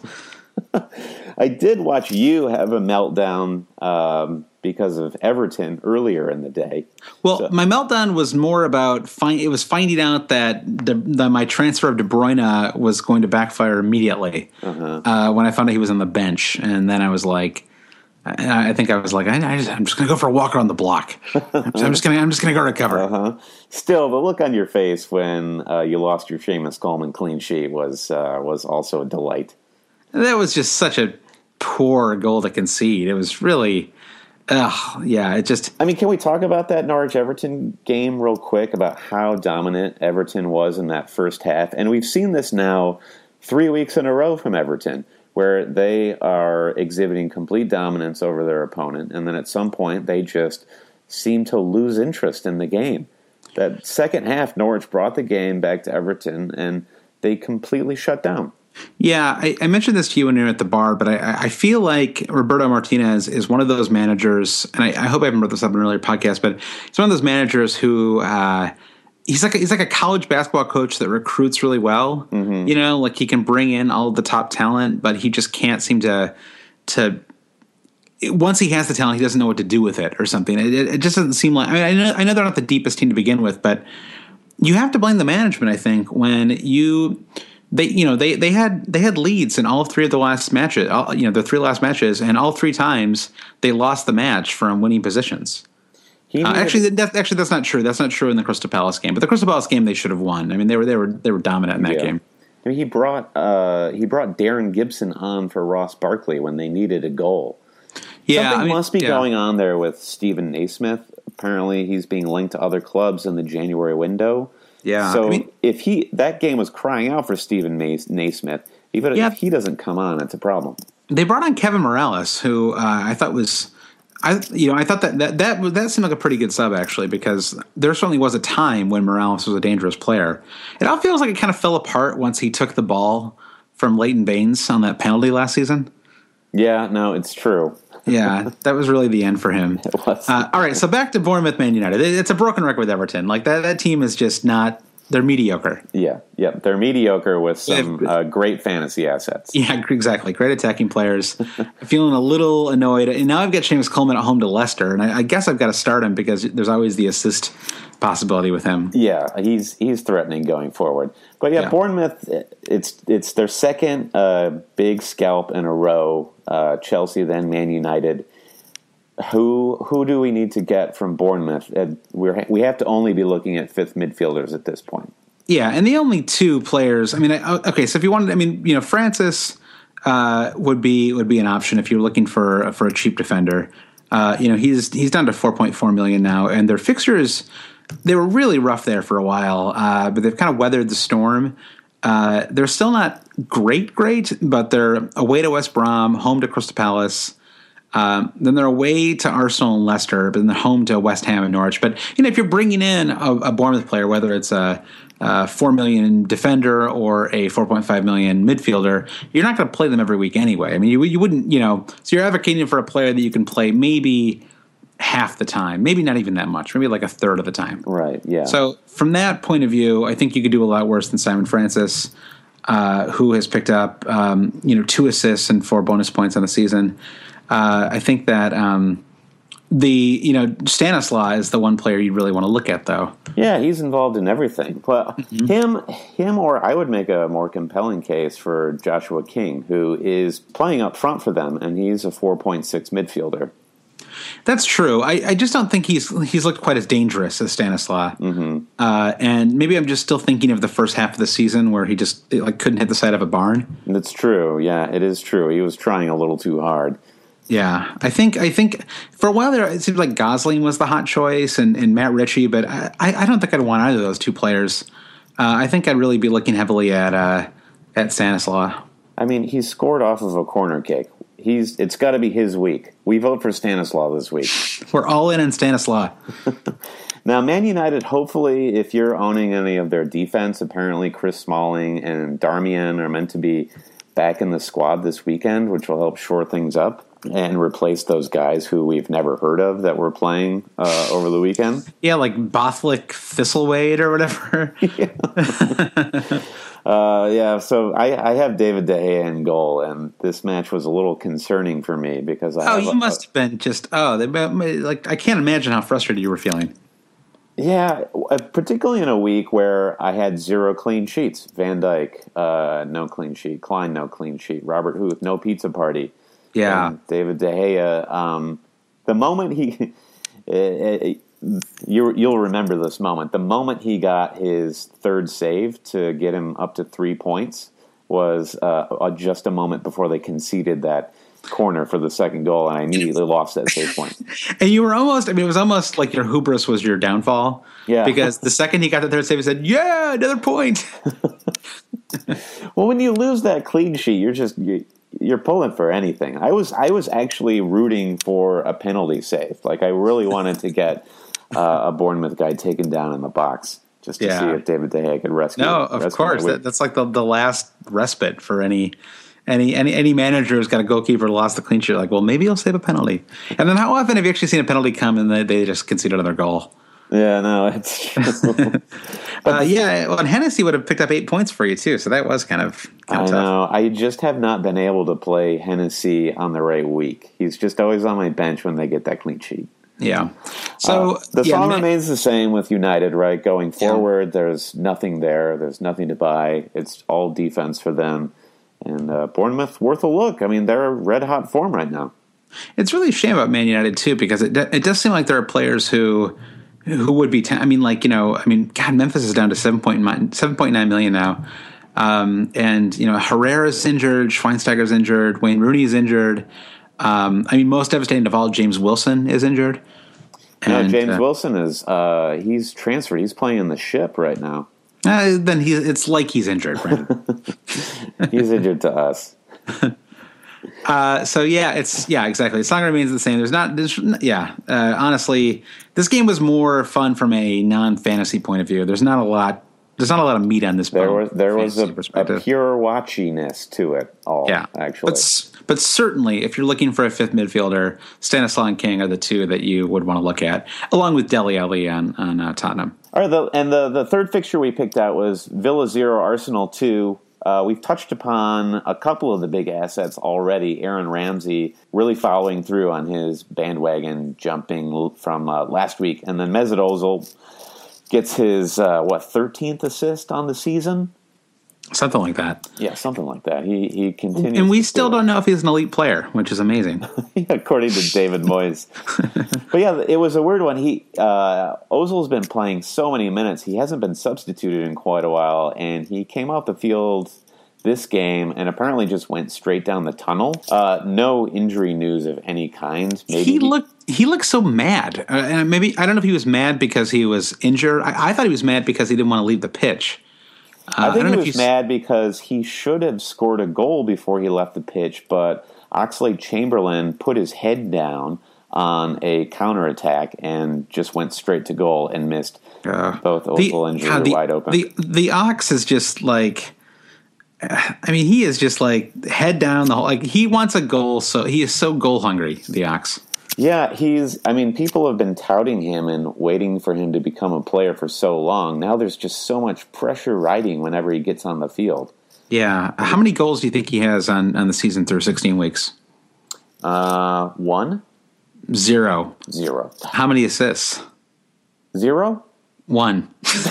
I did watch you have a meltdown um, because of Everton earlier in the day. Well, so. my meltdown was more about find, it was finding out that the, the, my transfer of De Bruyne was going to backfire immediately uh-huh. uh, when I found out he was on the bench, and then I was like, I, I think I was like, I, I just, I'm just going to go for a walk around the block. I'm just going to I'm just going to go recover. Uh-huh. Still, the look on your face when uh, you lost your Seamus Coleman clean sheet was uh, was also a delight. That was just such a poor goal to concede. It was really, ugh, yeah, it just... I mean, can we talk about that Norwich-Everton game real quick, about how dominant Everton was in that first half? And we've seen this now three weeks in a row from Everton, where they are exhibiting complete dominance over their opponent, and then at some point they just seem to lose interest in the game. That second half, Norwich brought the game back to Everton, and they completely shut down. Yeah, I, I mentioned this to you when you were at the bar, but I, I feel like Roberto Martinez is one of those managers, and I, I hope I haven't brought this up in an earlier podcast, but he's one of those managers who uh, he's like a, he's like a college basketball coach that recruits really well. Mm-hmm. You know, like he can bring in all of the top talent, but he just can't seem to to. Once he has the talent, he doesn't know what to do with it or something. It, it just doesn't seem like. I mean, I know I know they're not the deepest team to begin with, but you have to blame the management. I think when you. They, you know, they, they had they had leads in all three of the last matches. All, you know, the three last matches, and all three times they lost the match from winning positions. Uh, actually, that, actually, that's not true. That's not true in the Crystal Palace game. But the Crystal Palace game, they should have won. I mean, they were they were they were dominant in that yeah. game. I mean, he brought uh, he brought Darren Gibson on for Ross Barkley when they needed a goal. Yeah, Something I mean, must be yeah. going on there with Stephen Naismith. Apparently, he's being linked to other clubs in the January window. Yeah. So I mean, if he that game was crying out for Stephen Nas- Naismith, even yeah, if he doesn't come on, it's a problem. they brought on Kevin Morales, who uh, I thought was, I you know I thought that that that that seemed like a pretty good sub actually, because there certainly was a time when Morales was a dangerous player. It all feels like it kind of fell apart once he took the ball from Leighton Baines on that penalty last season. Yeah, no, it's true. Yeah, that was really the end for him. It was. Uh, all right, so back to Bournemouth Man United. It's a broken record with Everton. Like that, that team is just not. They're mediocre. Yeah, yeah, they're mediocre with some uh, great fantasy assets. Yeah, exactly. Great attacking players. Feeling a little annoyed, and now I've got Seamus Coleman at home to Leicester, and I, I guess I've got to start him because there's always the assist possibility with him. Yeah, he's he's threatening going forward. But yeah, yeah. Bournemouth, it's it's their second uh, big scalp in a row. Uh, Chelsea, then Man United. Who who do we need to get from Bournemouth? We're we have to only be looking at fifth midfielders at this point. Yeah, and the only two players. I mean, okay, so if you wanted, I mean, you know, Francis uh, would be would be an option if you're looking for for a cheap defender. Uh, you know, he's he's down to four point four million now, and their fixtures, they were really rough there for a while, uh, but they've kind of weathered the storm. Uh, they're still not great, great, but they're away to West Brom, home to Crystal Palace. Um, then they're away to Arsenal and Leicester, but then they're home to West Ham and Norwich. But you know, if you're bringing in a, a Bournemouth player, whether it's a, a four million defender or a four point five million midfielder, you're not going to play them every week anyway. I mean, you you wouldn't, you know. So you're advocating for a player that you can play maybe half the time, maybe not even that much, maybe like a third of the time. Right. Yeah. So from that point of view, I think you could do a lot worse than Simon Francis, uh, who has picked up um, you know two assists and four bonus points on the season. Uh, I think that um, the you know Stanislaw is the one player you really want to look at, though. Yeah, he's involved in everything. Well, mm-hmm. him, him, or I would make a more compelling case for Joshua King, who is playing up front for them, and he's a four point six midfielder. That's true. I, I just don't think he's he's looked quite as dangerous as Stanislaw. Mm-hmm. Uh, and maybe I'm just still thinking of the first half of the season where he just like couldn't hit the side of a barn. That's true. Yeah, it is true. He was trying a little too hard. Yeah, I think I think for a while there it seemed like Gosling was the hot choice and, and Matt Ritchie, but I, I don't think I'd want either of those two players. Uh, I think I'd really be looking heavily at uh, at Stanislaw. I mean, he's scored off of a corner kick. He's it's got to be his week. We vote for Stanislaw this week. We're all in on Stanislaw. Now, Man United, hopefully, if you're owning any of their defense, apparently Chris Smalling and Darmian are meant to be back in the squad this weekend, which will help shore things up and replace those guys who we've never heard of that were playing uh, over the weekend. Yeah, like Bothwick Thistlewade or whatever. yeah. uh, yeah, so I, I have David De Gea in goal, and this match was a little concerning for me because I oh, have you a, must have been just oh, they, like I can't imagine how frustrated you were feeling. Yeah, particularly in a week where I had zero clean sheets. Van Dijk, uh, no clean sheet. Klein, no clean sheet. Robert Huth, no pizza party. Yeah. And David De Gea, um, the moment he, you, you'll remember this moment. The moment he got his third save to get him up to three points was uh, just a moment before they conceded that corner for the second goal, and I immediately lost that save point. And you were almost, I mean, it was almost like your hubris was your downfall. Yeah. Because the second he got the third save, he said, yeah, another point. Well, when you lose that clean sheet, you're just... You, You're pulling for anything. I was I was actually rooting for a penalty save. Like I really wanted to get uh, a Bournemouth guy taken down in the box just to yeah. see if David De Gea could rescue. No, of rescue course. That, that's like the, the last respite for any any any any manager who's got a goalkeeper who lost the clean sheet. Like, well, maybe he'll save a penalty. And then how often have you actually seen a penalty come and they, they just concede another goal? Yeah, no, it's true. uh, yeah, well, and Hennessy would have picked up eight points for you too, so that was kind of, kind of I tough. know. I just have not been able to play Hennessy on the right week. He's just always on my bench when they get that clean sheet. Yeah. So uh, the yeah, song ma- remains the same with United, right? Going forward, yeah. there's nothing there. There's nothing to buy. It's all defense for them. And uh, Bournemouth, worth a look. I mean, they're red hot form right now. It's really a shame about Man United too, because it it does seem like there are players who. Who would be? Ten, I mean, like you know, I mean, God, Memphis is down to seven point nine, seven point nine million now, um, and you know, Herrera's injured, Schweinsteiger's injured, Wayne Rooney's injured. Um, I mean, most devastating of all, James Wilson is injured. No, and, James uh, Wilson is uh, he's transferred. He's playing in the Ship right now. Uh, then he, it's like he's injured, Brandon. He's injured to us. Uh, so yeah, it's yeah, exactly. It's not going to remain the same. There's not, there's, yeah. Uh, honestly, this game was more fun from a non-fantasy point of view. There's not a lot. There's not a lot of meat on this. There was there was a, a pure watchiness to it all. Yeah, actually, but but certainly, if you're looking for a fifth midfielder, Stanislaw and King are the two that you would want to look at, along with Dele Alli on on uh, Tottenham. All right, the, and the the third fixture we picked out was Villa zero, Arsenal two. Uh, we've touched upon a couple of the big assets already. Aaron Ramsey really following through on his bandwagon jumping from uh, last week. And then Mesut Ozil gets his, uh, what, thirteenth assist on the season? Something like that. Yeah, something like that. He he continues. And we still do don't know if he's an elite player, which is amazing. According to David Moyes. But yeah, it was a weird one. He uh, Ozil's been playing so many minutes. He hasn't been substituted in quite a while, and he came off the field this game and apparently just went straight down the tunnel. Uh, no injury news of any kind. Maybe he looked he looked so mad, uh, and maybe I don't know if he was mad because he was injured. I, I thought he was mad because he didn't want to leave the pitch. Uh, I think I he was mad because he should have scored a goal before he left the pitch, but Oxlade-Chamberlain put his head down on a counterattack and just went straight to goal and missed uh, both Ozil the, and Giroud wide open. The, the Ox is just like, I mean, he is just like head down the whole, like he wants a goal, so he is so goal hungry, the Ox. Yeah, he's, I mean, people have been touting him and waiting for him to become a player for so long. Now there's just so much pressure riding whenever he gets on the field. Yeah. How many goals do you think he has on, on the season through sixteen weeks? Uh, one? Zero. Zero. How many assists? Zero? One.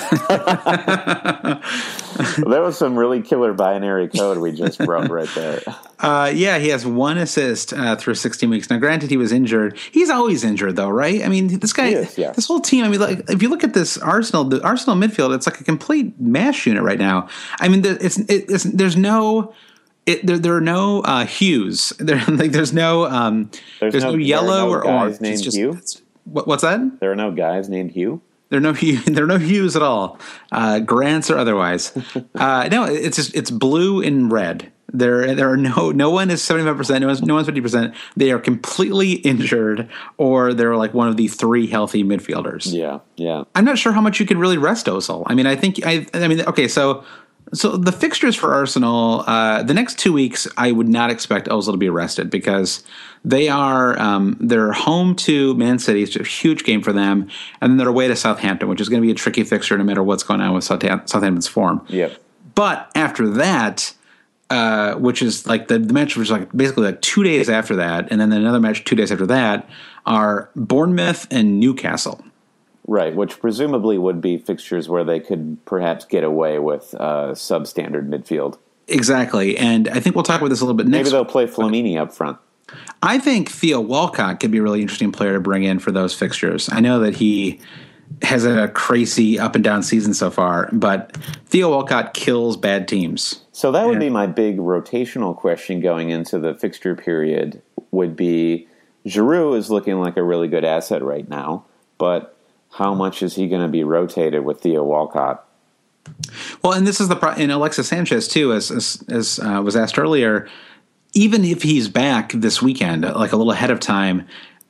Well, that was some really killer binary code we just wrote right there. Uh, yeah, he has one assist uh, through sixteen weeks. Now, granted, he was injured. He's always injured, though, right? I mean, this guy, is, yeah. this whole team. I mean, like, if you look at this Arsenal, the Arsenal midfield, it's like a complete mash unit right now. I mean, it's, it's there's no. It, there, there are no uh, hues. There, like, there's no, um, there's, there's no, no yellow no or orange. Named it's just, Hugh? It's, what, what's that? There are no guys named Hugh. There are no there are no hues at all, uh, grants or otherwise. Uh, no, it's just it's blue and red. There there are no no one is seventy five percent, no one's no one's fifty percent. They are completely injured, or they're like one of the three healthy midfielders. Yeah, yeah. I'm not sure how much you could really rest Ozil. I mean, I think I I mean, okay, so. So the fixtures for Arsenal, uh, the next two weeks, I would not expect Ozil to be rested because they are um, they're home to Man City. It's a huge game for them, and then they're away to Southampton, which is going to be a tricky fixture no matter what's going on with Southampton's form. Yep. But after that, uh, which is like the, the match was like basically like two days after that, and then another match two days after that are Bournemouth and Newcastle. Right, which presumably would be fixtures where they could perhaps get away with uh, substandard midfield. Exactly, and I think we'll talk about this a little bit next. Maybe they'll play Flamini up front. I think Theo Walcott could be a really interesting player to bring in for those fixtures. I know that he has a crazy up and down season so far, but Theo Walcott kills bad teams. So that would and, be my big rotational question going into the fixture period would be Giroud is looking like a really good asset right now, but how much is he going to be rotated with Theo Walcott? Well, and this is the pro- and Alexis Sanchez too, as as, as uh, was asked earlier. Even if he's back this weekend, like a little ahead of time,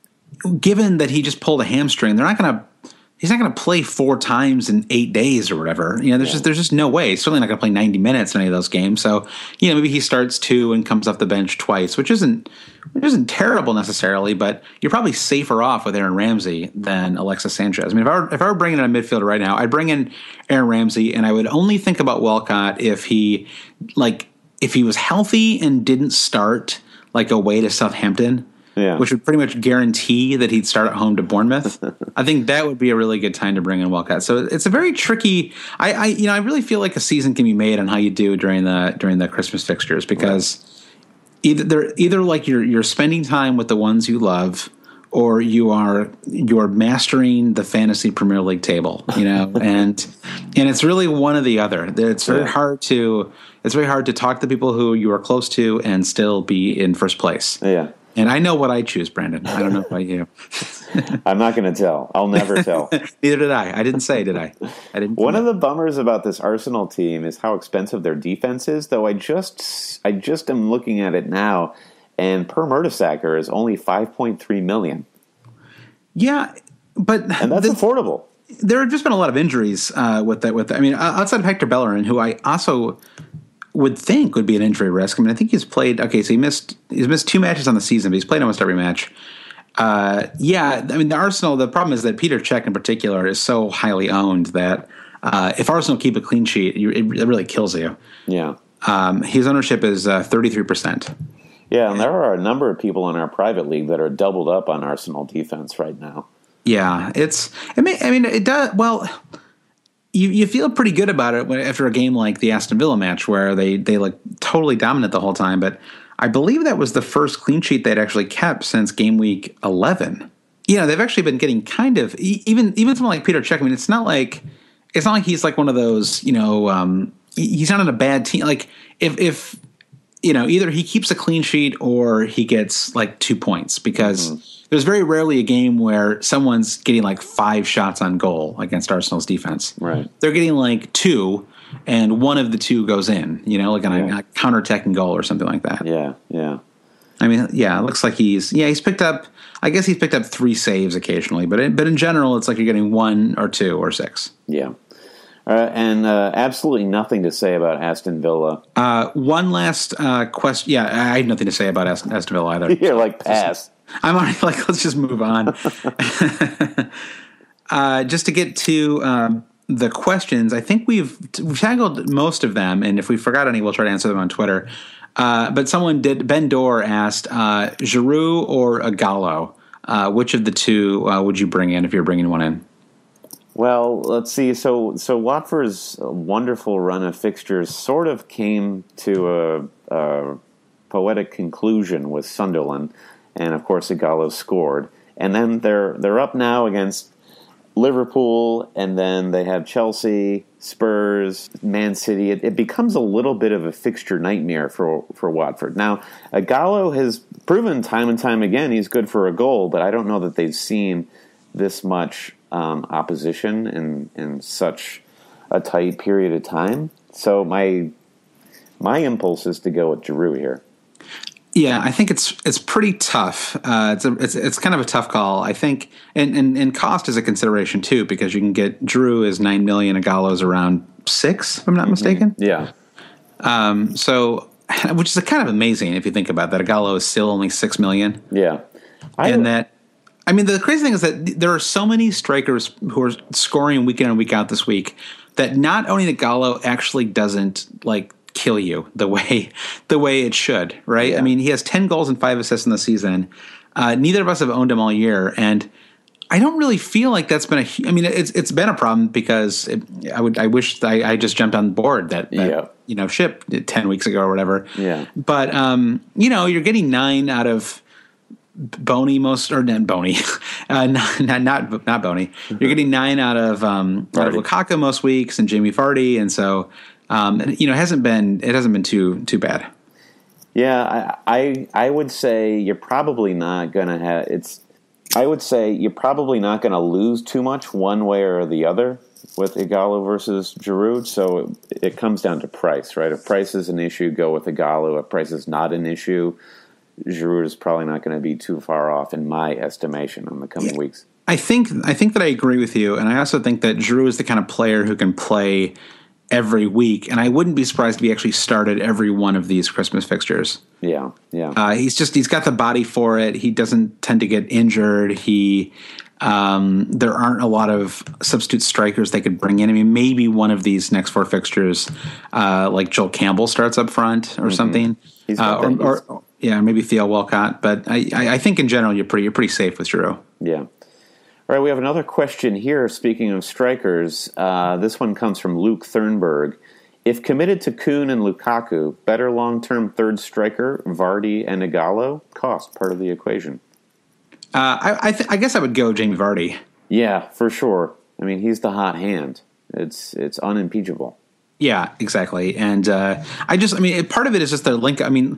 given that he just pulled a hamstring, they're not going to. He's not going to play four times in eight days or whatever. You know, there's yeah. just there's just no way. He's certainly not going to play ninety minutes in any of those games. So, you know, maybe he starts two and comes off the bench twice, which isn't which isn't terrible necessarily. But you're probably safer off with Aaron Ramsey than Alexis Sanchez. I mean, if I were if I were bringing in a midfielder right now, I'd bring in Aaron Ramsey, and I would only think about Walcott if he like if he was healthy and didn't start like away to Southampton. Yeah. Which would pretty much guarantee that he'd start at home to Bournemouth. I think that would be a really good time to bring in Walcott. So it's a very tricky. I, I, you know, I really feel like a season can be made on how you do during the during the Christmas fixtures because right. either they're either like you're you're spending time with the ones you love, or you are you're mastering the fantasy Premier League table. You know, and and it's really one or the other. It's very yeah. hard to it's very hard to talk to people who you are close to and still be in first place. Yeah. And I know what I choose, Brandon. I don't know about you. I'm not going to tell. I'll never tell. Neither did I. I didn't say, did I? I didn't. One of the bummers about this Arsenal team is how expensive their defense is. Though I just, I just am looking at it now, and Per Mertesacker is only five point three million. Yeah, but and that's the, affordable. There have just been a lot of injuries uh, with that. With I mean, outside of Hector Bellerin, who I also would think would be an injury risk. I mean, I think he's played. Okay, so he missed he's missed two matches on the season, but he's played almost every match. Uh, yeah, I mean, the Arsenal. The problem is that Peter Cech in particular is so highly owned that uh, if Arsenal keep a clean sheet, you, it, it really kills you. Yeah, um, his ownership is thirty-three percent. Yeah, and there are a number of people in our private league that are doubled up on Arsenal defense right now. Yeah, it's. I mean, I mean, it does. Well, you you feel pretty good about it when, after a game like the Aston Villa match where they they look totally dominant the whole time. But I believe that was the first clean sheet they'd actually kept since game week eleven. Yeah, they've actually been getting kind of even even someone like Peter Cech. I mean, it's not like it's not like he's like one of those. You know, um, he's not on a bad team. Like if if you know, either he keeps a clean sheet or he gets like two points because. Mm-hmm. There's very rarely a game where someone's getting like five shots on goal against Arsenal's defense. Right. They're getting like two, and one of the two goes in, you know, like on yeah. a, a counter-attacking goal or something like that. Yeah, yeah. I mean, yeah, it looks like he's, yeah, he's picked up, I guess he's picked up three saves occasionally, but in, but in general, it's like you're getting one or two or six. Yeah. Uh, and uh, absolutely nothing to say about Aston Villa. Uh, one last uh, question. Yeah, I had nothing to say about Aston, Aston Villa either. You're like, pass. I'm already like, let's just move on. uh, just to get to um, the questions, I think we've, we've tackled most of them, and if we forgot any, we'll try to answer them on Twitter. Uh, but someone did, Ben Dorr asked, uh, Giroud or Ighalo, uh, which of the two uh, would you bring in if you're bringing one in? Well, let's see. So, so Watford's wonderful run of fixtures sort of came to a, a poetic conclusion with Sunderland. And of course, Ighalo scored, and then they're they're up now against Liverpool, and then they have Chelsea, Spurs, Man City. It, it becomes a little bit of a fixture nightmare for for Watford. Now, Ighalo has proven time and time again he's good for a goal, but I don't know that they've seen this much um, opposition in in such a tight period of time. So my my impulse is to go with Giroud here. Yeah, I think it's it's pretty tough. Uh, it's a it's it's kind of a tough call. I think, and, and, and cost is a consideration too, because you can get Giroud is nine million, Ighalo's around six, if I'm not mm-hmm. mistaken. Yeah. Um. So, which is kind of amazing if you think about that. Ighalo is still only six million. Yeah. I, and that, I mean, the crazy thing is that there are so many strikers who are scoring week in and week out this week that not only Ighalo actually doesn't like. Kill you the way the way it should, right? Yeah. I mean, he has ten goals and five assists in the season. Uh, neither of us have owned him all year, and I don't really feel like that's been a. I mean, it's it's been a problem because it, I would I wish I, I just jumped on board that, that yeah. you know ship ten weeks ago or whatever. Yeah, but um, you know, you're getting nine out of Boney most or not Boney, uh, not, not not not Boney. Mm-hmm. You're getting nine out of um, out of Lukaku most weeks and Jamie Vardy, and so. Um, you know, it hasn't been it hasn't been too too bad. Yeah, I I, I would say you're probably not going to have it's. I would say you're probably not going to lose too much one way or the other with Ighalo versus Giroud. So it, it comes down to price, right? If price is an issue, go with Ighalo. If price is not an issue, Giroud is probably not going to be too far off, in my estimation, in the coming yeah. weeks. I think I think that I agree with you, and I also think that Giroud is the kind of player who can play every week, and I wouldn't be surprised if he actually started every one of these Christmas fixtures. Yeah, yeah. Uh, he's just he's got the body for it. He doesn't tend to get injured. He um, there aren't a lot of substitute strikers they could bring in. I mean, maybe one of these next four fixtures, uh, like Joel Campbell starts up front or mm-hmm. something, he's uh, or, or, or yeah, maybe Theo Walcott. But I, I, I think in general you're pretty you're pretty safe with Giroud. Yeah. All right, we have another question here. Speaking of strikers, uh, this one comes from Luke Thurnberg. If committed to Kuhn and Lukaku, better long-term third striker, Vardy and Ighalo? Cost, part of the equation. Uh, I I, th- I guess I would go Jamie Vardy. Yeah, for sure. I mean, he's the hot hand. It's it's unimpeachable. Yeah, exactly. And uh, I just, I mean, part of it is just their link. I mean,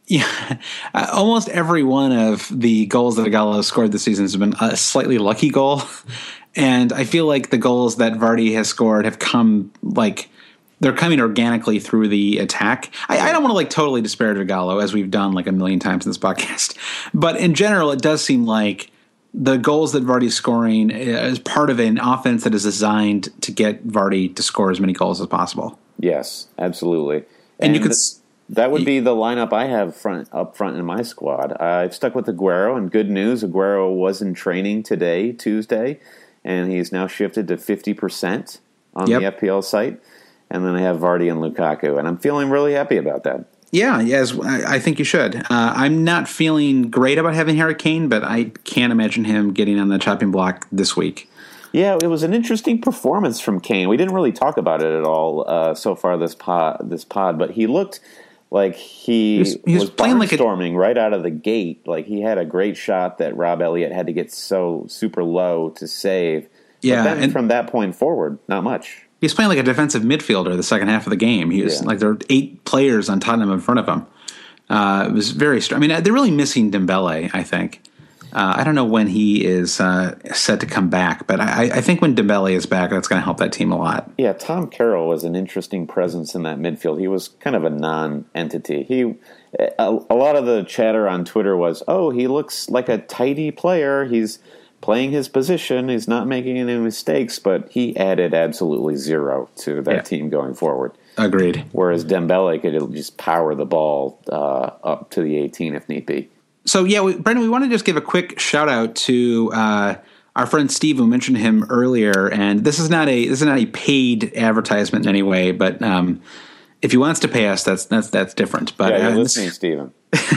Yeah, uh, almost every one of the goals that Gallo scored this season has been a slightly lucky goal, and I feel like the goals that Vardy has scored have come like they're coming organically through the attack. I, I don't want to like totally disparage Gallo as we've done like a million times in this podcast, but in general, it does seem like the goals that Vardy's scoring is part of an offense that is designed to get Vardy to score as many goals as possible. Yes, absolutely, and, and you could. That would be the lineup I have front up front in my squad. Uh, I've stuck with Aguero, and good news, Aguero was in training today, Tuesday, and he's now shifted to fifty percent on yep. the F P L site. And then I have Vardy and Lukaku, and I'm feeling really happy about that. Yeah, yes, I think you should. Uh, I'm not feeling great about having Harry Kane, but I can't imagine him getting on the chopping block this week. Yeah, it was an interesting performance from Kane. We didn't really talk about it at all uh, so far this pod, this pod, but he looked like he, he was, he was, was playing like storming right out of the gate. Like he had a great shot that Rob Elliott had to get so super low to save. Yeah, but then and from that point forward, not much. He was playing like a defensive midfielder the second half of the game. He was yeah. like there were eight players on Tottenham in front of him. Uh, it was very strange. I mean, they're really missing Dembele, I think. Uh, I don't know when he is uh, set to come back, but I, I think when Dembele is back, that's going to help that team a lot. Yeah, Tom Carroll was an interesting presence in that midfield. He was kind of a non-entity. He, a, a lot of the chatter on Twitter was, oh, he looks like a tidy player. He's playing his position. He's not making any mistakes, but he added absolutely zero to that yeah. team going forward. Agreed. Whereas Dembele could just power the ball uh, up to the eighteen if need be. So, yeah, we, Brendan, we want to just give a quick shout-out to uh, our friend Steve, who mentioned him earlier. And this is not a this is not a paid advertisement in any way, but um, if he wants to pay us, that's that's that's different. But, yeah, you're uh, listening, Steven.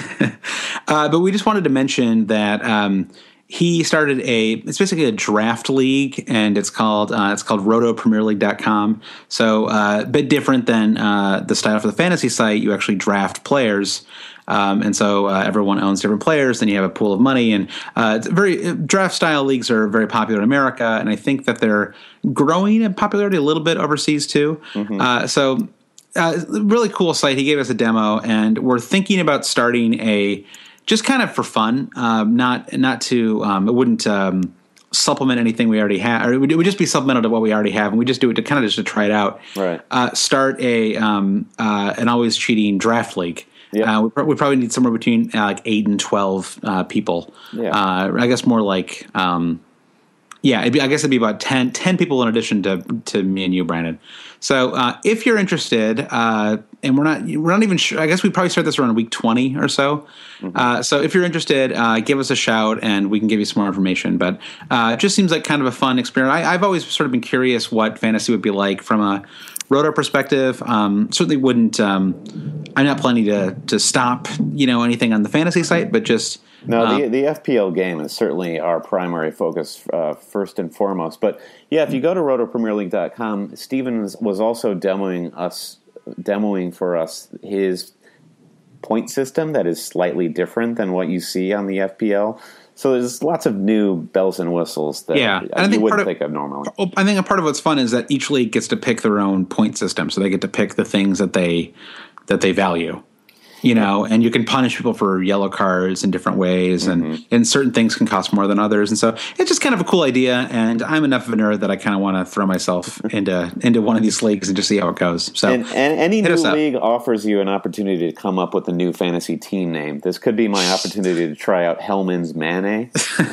uh, but we just wanted to mention that um, he started a it's basically a draft league, and it's called uh, it's called roto premier league dot com. So uh, a bit different than uh, the style for the fantasy site. You actually draft players. Um, and so uh, everyone owns different players, then you have a pool of money, and uh, it's very draft style leagues are very popular in America, and I think that they're growing in popularity a little bit overseas too. Mm-hmm. Uh, so uh, really cool site. He gave us a demo, and we're thinking about starting a just kind of for fun, um, not not to um, it wouldn't um, supplement anything we already have, or it would, it would just be supplemental to what we already have, and we just do it to kind of just to try it out. Right. Uh, start a um, uh, an always cheating draft league. Yeah, uh, we, pro- we probably need somewhere between uh, like eight and twelve uh, people. Yeah, uh, I guess more like, um, yeah, it'd be, I guess it'd be about ten, ten people in addition to to me and you, Brandon. So uh, if you're interested, uh, and we're not we're not even sure. I guess we probably start this around week twenty or so. Mm-hmm. Uh, so if you're interested, uh, give us a shout and we can give you some more information. But uh, it just seems like kind of a fun experience. I, I've always sort of been curious what fantasy would be like from a roto perspective. Um, certainly wouldn't. Um, I'm not planning to to stop, you know, anything on the fantasy site, but just no. Um, the the F P L game is certainly our primary focus, uh, first and foremost. But yeah, if you go to roto premier league dot com, Steven was also demoing us, demoing for us his point system that is slightly different than what you see on the F P L. So there's lots of new bells and whistles that yeah. you think wouldn't of, think of normally. I think a part of what's fun is that each league gets to pick their own point system, so they get to pick the things that they that they value. You know, and you can punish people for yellow cards in different ways, and, mm-hmm. and certain things can cost more than others. And so it's just kind of a cool idea, and I'm enough of a nerd that I kind of want to throw myself into into one of these leagues and just see how it goes. So, and, and any new league offers you an opportunity to come up with a new fantasy team name. This could be my opportunity to try out Hellman's Mane.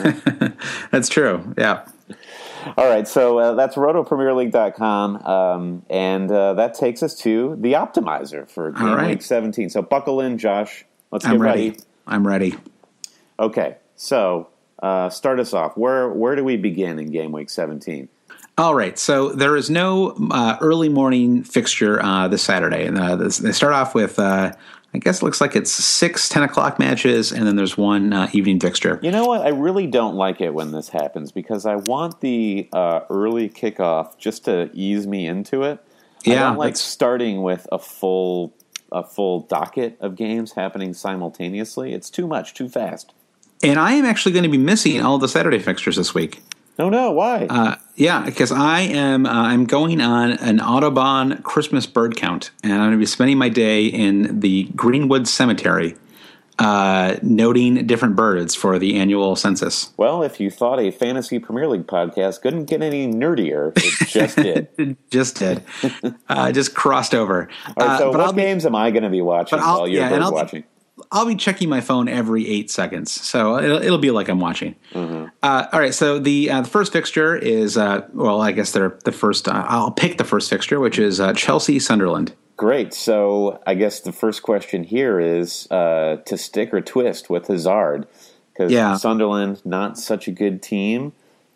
That's true, yeah. All right, so uh, that's roto premier league dot com, um, and uh, that takes us to the optimizer for Game right. Week seventeen. So buckle in, Josh. Let's I'm get ready. ready. I'm ready. Okay, so uh, start us off. Where where do we begin in Game Week seventeen? All right, so there is no uh, early morning fixture uh, this Saturday. And uh, this, they start off with, uh, I guess it looks like it's six ten o'clock matches, and then there's one uh, evening fixture. You know what? I really don't like it when this happens because I want the uh, early kickoff just to ease me into it. Yeah, I don't like starting with a full a full docket of games happening simultaneously. It's too much, too fast. And I am actually going to be missing all the Saturday fixtures this week. No, no, why? Uh, yeah, because I am uh, I'm going on an Audubon Christmas bird count, and I'm going to be spending my day in the Greenwood Cemetery uh, noting different birds for the annual census. Well, if you thought a fantasy Premier League podcast couldn't get any nerdier, it just did. It just did. uh, just crossed over. All right, so uh, but what I'll games be, am I going to be watching while you're yeah, bird I'll watching? Be, I'll be checking my phone every eight seconds, so it'll, it'll be like I'm watching. Mm-hmm. Uh, all right, so the uh, the first fixture is, uh, well, I guess they're the first. Uh, I'll pick the first fixture, which is uh, Chelsea Sunderland. Great. So I guess the first question here is uh, to stick or twist with Hazard, because yeah. Sunderland, not such a good team.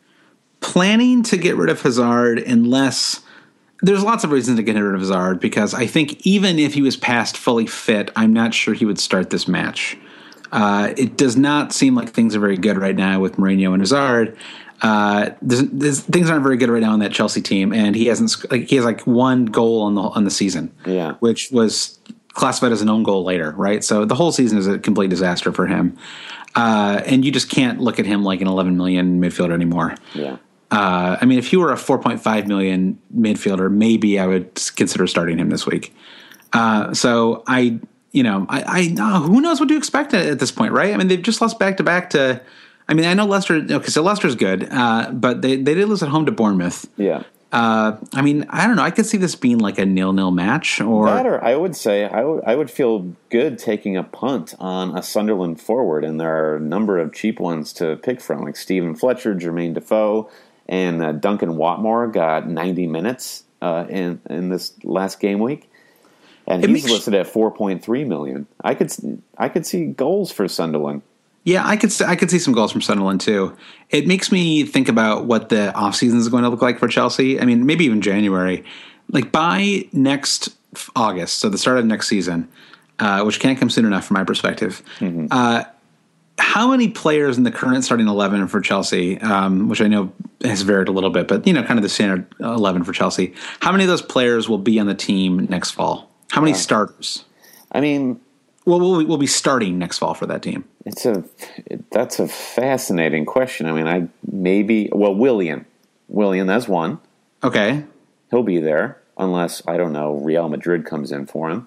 Planning to get rid of Hazard unless there's lots of reasons to get rid of Hazard, because I think even if he was past fully fit, I'm not sure he would start this match. Uh, it does not seem like things are very good right now with Mourinho and Hazard. Uh, there's, there's, things aren't very good right now on that Chelsea team, and he hasn't. Like, he has like one goal on the on the season, yeah, which was classified as an own goal later, right? So the whole season is a complete disaster for him, uh, and you just can't look at him like an eleven million midfielder anymore. Yeah. Uh, I mean, if he were a four point five million midfielder, maybe I would consider starting him this week. Uh, so I, you know, I, I uh, who knows what to expect at, at this point, right? I mean, they've just lost back to back to. I mean, I know Leicester. Okay, so Leicester's good, uh, but they they did lose at home to Bournemouth. Yeah. Uh, I mean, I don't know. I could see this being like a nil-nil match, or that, or I would say I would I would feel good taking a punt on a Sunderland forward, and there are a number of cheap ones to pick from, like Stephen Fletcher, Jermaine Defoe. And uh, Duncan Watmore got ninety minutes uh, in in this last game week, and it he's makes, listed at four point three million. I could I could see goals for Sunderland. Yeah, I could I could see some goals from Sunderland too. It makes me think about what the offseason is going to look like for Chelsea. I mean, maybe even January. Like by next August, so the start of next season, uh, which can't come soon enough from my perspective. Mm-hmm. Uh, How many players in the current starting eleven for Chelsea, um, which I know has varied a little bit, but, you know, kind of the standard eleven for Chelsea, how many of those players will be on the team next fall? How many yeah. starters? I mean... Well, we'll, we'll be starting next fall for that team. It's a it, That's a fascinating question. I mean, I maybe... Well, Willian. Willian, that's one. Okay. He'll be there, unless, I don't know, Real Madrid comes in for him.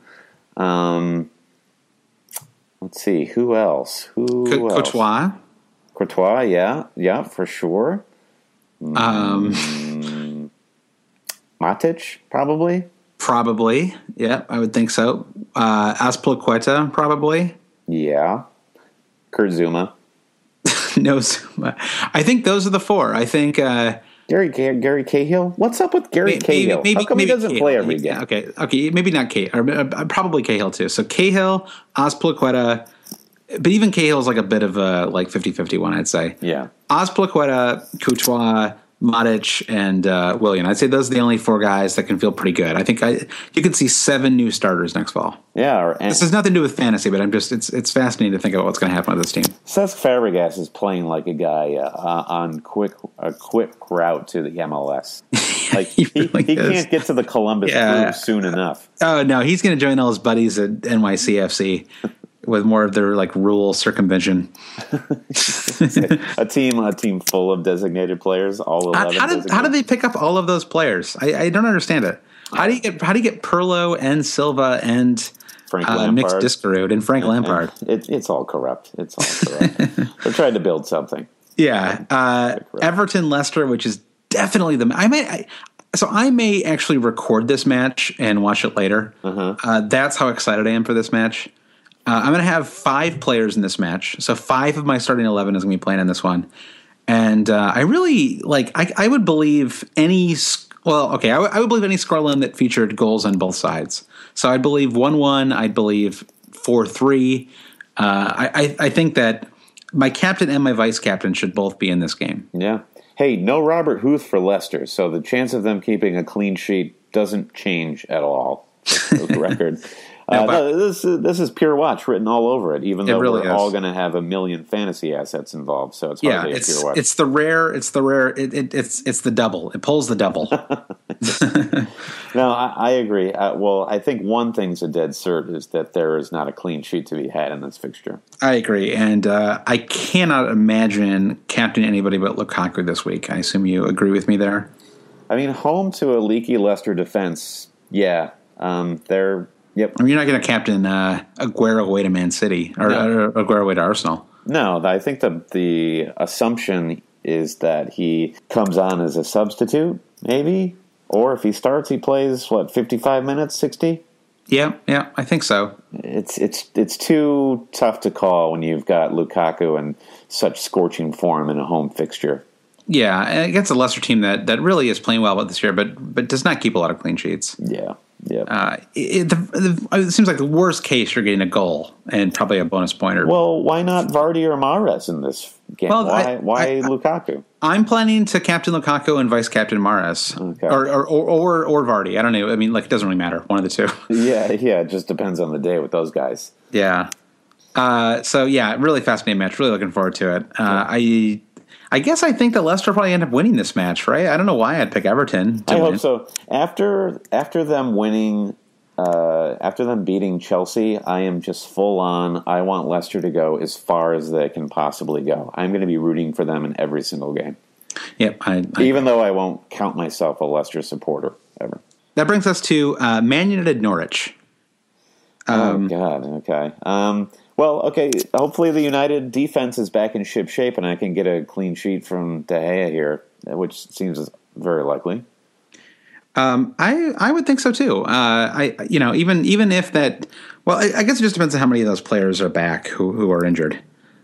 Um... Let's see, who else? Who Co- else? Courtois. Courtois, yeah, yeah, for sure. Um, mm, Matic, probably. Probably, yeah, I would think so. Uh, Azpilicueta, probably. Yeah. Kurt Zouma. No Zouma. I think those are the four. I think... Uh, Gary Gary Cahill? What's up with Gary maybe, Cahill? Maybe, How come maybe he doesn't Cahill. play every yeah, game? Okay, okay, maybe not Cahill. Or, uh, probably Cahill too. So Cahill, Azpilicueta, but even Cahill is like a bit of a like fifty-fifty one, I'd say. Yeah. Azpilicueta, Courtois, Matic, and uh, Willian. I'd say those are the only four guys that can feel pretty good. I think I you could see seven new starters next fall. Yeah. Or, this has nothing to do with fantasy, but I'm just it's it's fascinating to think about what's going to happen with this team. Cesc Fabregas is playing like a guy uh, on quick a quick route to the M L S. Like he, he, really he can't get to the Columbus yeah. Crew soon enough. Oh no, he's going to join all his buddies at N Y C F C. With more of their like rule circumvention, a team, a team full of designated players. All eleven. How, how did how did they pick up all of those players? I, I don't understand it. How do you get how do you get Pirlo and Silva and Frank uh, Mix Diskerud and Frank and, Lampard? And it, it's all corrupt. It's all corrupt. They're trying to build something. Yeah, uh, Everton Leicester, which is definitely the I may. I, So I may actually record this match and watch it later. Uh-huh. Uh, that's how excited I am for this match. Uh, I'm going to have five players in this match. So five of my starting eleven is going to be playing in this one. And uh, I really, like, I, I would believe any, well, okay, I, w- I would believe any scoreline that featured goals on both sides. So I'd believe one one, I'd believe four three. Uh, I, I, I think that my captain and my vice captain should both be in this game. Yeah. Hey, no Robert Huth for Leicester, so the chance of them keeping a clean sheet doesn't change at all. For the record. Uh, no, no, this is, this is pure watch written all over it. Even though it really we're is. all going to have a million fantasy assets involved, so it's hardly yeah, it's, a pure watch. It's the rare. It's the rare. It, it, it's it's the double. It pulls the double. No, I, I agree. Uh, well, I think one thing's a dead cert is that there is not a clean sheet to be had in this fixture. I agree, and uh, I cannot imagine captaining anybody but Lukaku this week. I assume you agree with me there. I mean, home to a leaky Leicester defense. Yeah, um, they're. Yep. I mean, you're not going to captain uh, Aguero away to Man City or, No. or Aguero away to Arsenal. No, I think the the assumption is that he comes on as a substitute, maybe, or if he starts, he plays what fifty-five minutes, sixty. Yeah, yeah, I think so. It's it's it's too tough to call when you've got Lukaku in such scorching form in a home fixture. Yeah, and against a lesser team that, that really is playing well this year, but but does not keep a lot of clean sheets. Yeah, yeah. Uh, it, the, the, it seems like the worst case you're getting a goal and probably a bonus pointer. Well, why not Vardy or Mahrez in this game? Well, why I, why I, Lukaku? I'm planning to captain Lukaku and vice captain Mahrez, Okay. or, or or or or Vardy. I don't know. I mean, like it doesn't really matter. One of the two. Yeah, yeah. It just depends on the day with those guys. Yeah. Uh, so yeah, really fascinating match. Really looking forward to it. Uh, I. I guess I think that Leicester probably end up winning this match, right? I don't know why I'd pick Everton. To I win. hope so. After after them winning, uh, after them beating Chelsea, I am just full on. I want Leicester to go as far as they can possibly go. I'm going to be rooting for them in every single game. Yep. I, I, Even though I won't count myself a Leicester supporter ever. That brings us to uh, Man United Norwich. Um, oh God. Okay. Um, well, okay. Hopefully, the United defense is back in ship shape, and I can get a clean sheet from De Gea here, which seems very likely. Um, I I would think so too. Uh, I you know even even if that, well, I, I guess it just depends on how many of those players are back who who are injured.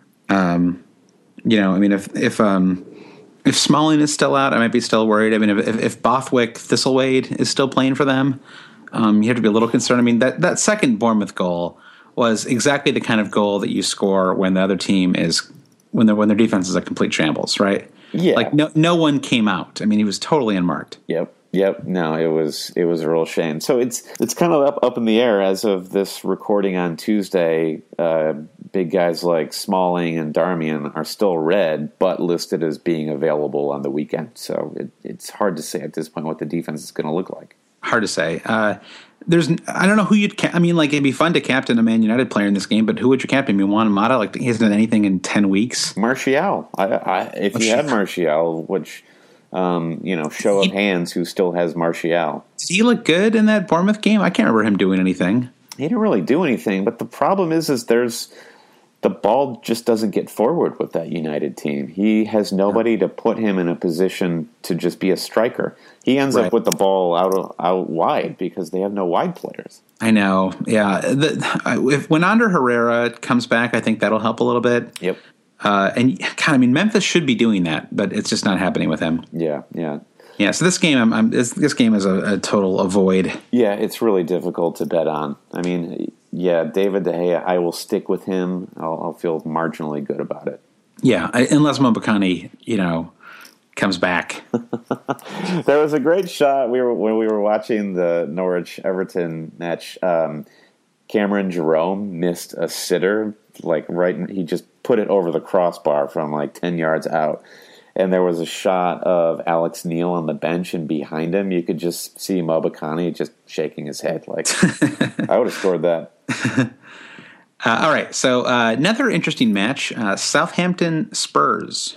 Um, you know, I mean, if if um if Smalling is still out, I might be still worried. I mean, if if, if Bothwick Thistlewade is still playing for them, um, you have to be a little concerned. I mean, that that second Bournemouth goal was exactly the kind of goal that you score when the other team is when their when their defense is a complete shambles, right? Yeah, like no no one came out. I mean, he was totally unmarked. Yep. Yep. No, it was it was a real shame. So it's it's kind of up up in the air as of this recording on Tuesday. Uh, big guys like Smalling and Darmian are still red, but listed as being available on the weekend. So it, it's hard to say at this point what the defense is going to look like. Hard to say. Uh, there's I don't know who you'd. Ca- I mean, like it'd be fun to captain a Man United player in this game, but who would you captain? I mean, Juan Mata, like he hasn't done anything in ten weeks. Martial. I, I, if you had Martial, which. Um, you know, show of hands, who still has Martial? Did he look good in that Bournemouth game? I can't remember him doing anything. He didn't really do anything, but the problem is, is there's the ball just doesn't get forward with that United team. He has nobody to put him in a position to just be a striker. He ends right. up with the ball out out wide because they have no wide players. I know. Yeah. The, if when Ander Herrera comes back, I think that'll help a little bit. Yep. Uh, and God, I mean, Memphis should be doing that, but it's just not happening with him. Yeah, yeah, yeah. So this game, I'm, I'm this, this game is a, a total avoid. Yeah, it's really difficult to bet on. I mean, yeah, David De Gea, I will stick with him. I'll, I'll feel marginally good about it. Yeah, I, unless Mobakani, you know, comes back. There was a great shot we were when we were watching the Norwich Everton match. Um, Cameron Jerome missed a sitter, like right. In, he just put it over the crossbar from like ten yards out, and there was a shot of Alex Neil on the bench, and behind him you could just see Mobakani just shaking his head like, I would have scored that. uh, all right, so uh, another interesting match: uh, Southampton Spurs.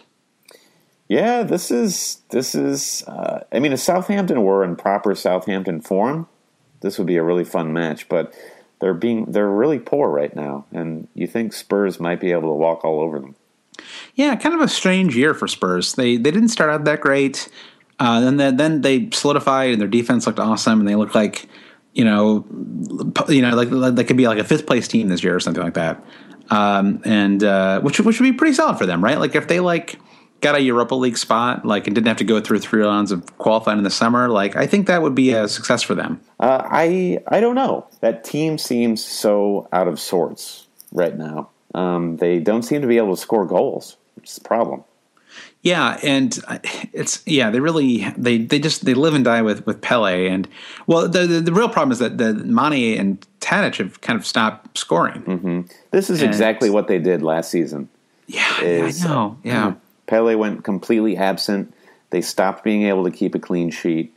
Yeah, this is this is. Uh, I mean, if Southampton were in proper Southampton form, this would be a really fun match, but. They're being they're really poor right now, and you think Spurs might be able to walk all over them. Yeah, kind of a strange year for Spurs. They they didn't start out that great. Uh, then they, then they solidified, and their defense looked awesome, and they look like you know you know like they could be like a fifth place team this year or something like that. Um, and uh, which which would be pretty solid for them, right? Like if they like. Got a Europa League spot, like, and didn't have to go through three rounds of qualifying in the summer. Like, I think that would be a success for them. Uh, I I don't know. That team seems so out of sorts right now. Um, they don't seem to be able to score goals, which is a problem. Yeah, and it's yeah, they really they they just they live and die with with Pele, and well, the the, the real problem is that the Mane and Tadic have kind of stopped scoring. Mm-hmm. This is and exactly what they did last season. Yeah, is, I know. Yeah. Uh, Pele went completely absent. They stopped being able to keep a clean sheet.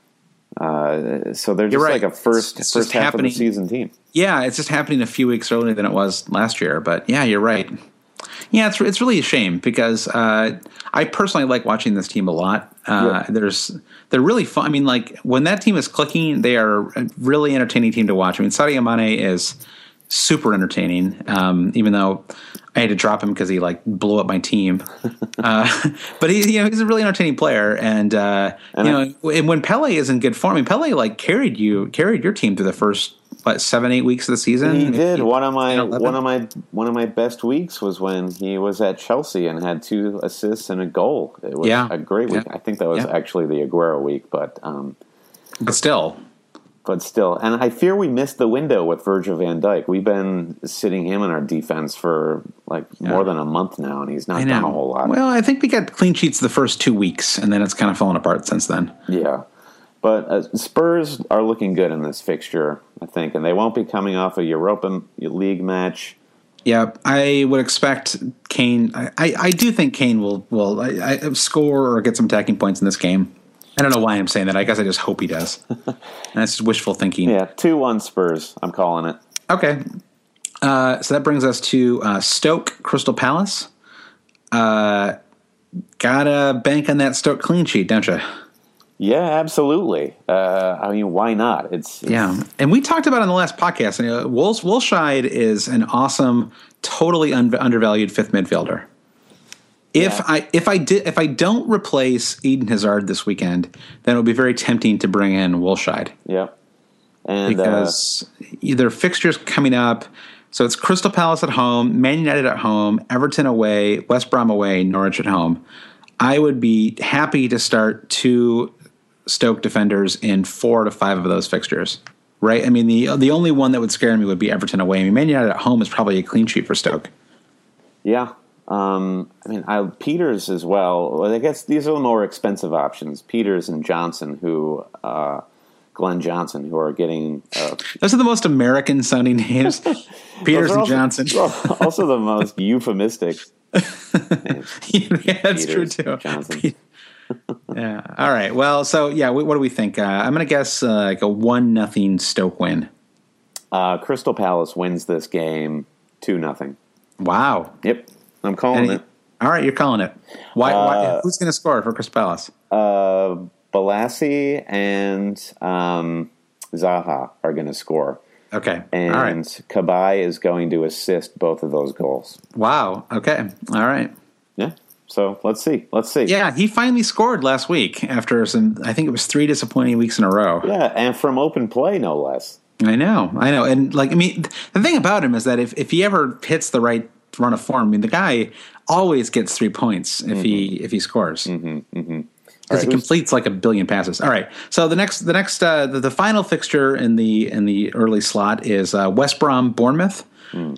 Uh, so they're just right. like a first it's first half happening. of the season team. Yeah, it's just happening a few weeks earlier than it was last year. But yeah, you're right. Yeah, it's it's really a shame because uh, I personally like watching this team a lot. Uh, yeah. There's they're really fun. I mean, like when that team is clicking, they are a really entertaining team to watch. I mean, Sadio Mane is super entertaining, um, even though I had to drop him because he like blew up my team. uh, but he, you know, he's a really entertaining player, and, uh, and you I, know, and when Pele is in good form, I mean, Pele like carried you, carried your team through the first what seven, eight weeks of the season. He did. He, one of my one of my one of my best weeks was when he was at Chelsea and had two assists and a goal. It was yeah. a great week. Yeah. I think that was yeah. actually the Aguero week, but um, but still. But still, and I fear we missed the window with Virgil van Dijk. We've been sitting him in our defense for like yeah. more than a month now, and he's not done a whole lot. Well, I think we got clean sheets the first two weeks, and then it's kind of fallen apart since then. Yeah, but uh, Spurs are looking good in this fixture, I think, and they won't be coming off a Europa League match. Yeah, I would expect Kane. I, I, I do think Kane will will I, I score or get some attacking points in this game. I don't know why I'm saying that. I guess I just hope he does. That's just wishful thinking. Yeah, two one Spurs. I'm calling it. Okay. Uh, so that brings us to uh, Stoke Crystal Palace. Uh, gotta bank on that Stoke clean sheet, don't you? Yeah, absolutely. Uh, I mean, why not? It's, it's yeah, and we talked about it on the last podcast. Uh, Wolves Wolfsheim is an awesome, totally un- undervalued fifth midfielder. If yeah. I if I did if I don't replace Eden Hazard this weekend, then it would be very tempting to bring in Wolfsheim. Yeah, and because uh, either fixtures coming up, so it's Crystal Palace at home, Man United at home, Everton away, West Brom away, Norwich at home. I would be happy to start two Stoke defenders in four to five of those fixtures. Right? I mean, the the only one that would scare me would be Everton away. I mean, Man United at home is probably a clean sheet for Stoke. Yeah. Um, I mean, I, Peters as well. I guess these are the more expensive options. Peters and Johnson, who uh, Glenn Johnson, who are getting. Uh, Those are the most American sounding names. Peters and also, Johnson. Also, the most euphemistic. Names. Yeah, that's Peters, true too. Johnson. Yeah. All right. Well, so yeah, what do we think? Uh, I'm going to guess uh, like a one nothing Stoke win. Uh, Crystal Palace wins this game two nothing. Wow. Yep. I'm calling Any, it. All right, you're calling it. Why? Uh, why who's going to score for Crystal Palace? Uh, Balassi and um, Zaha are going to score. Okay. And all right. Cabaye is going to assist both of those goals. Wow. Okay. All right. Yeah. So let's see. Let's see. Yeah, he finally scored last week after some, I think it was three disappointing weeks in a row. Yeah, and from open play, no less. I know. I know. And like, I mean, the thing about him is that if, if he ever hits the right run of form, I mean, the guy always gets three points if mm-hmm. he if he scores because mm-hmm, mm-hmm. right, he completes like a billion passes. All right, so the next the next uh, the, the final fixture in the in the early slot is uh, West Brom Bournemouth. Mm.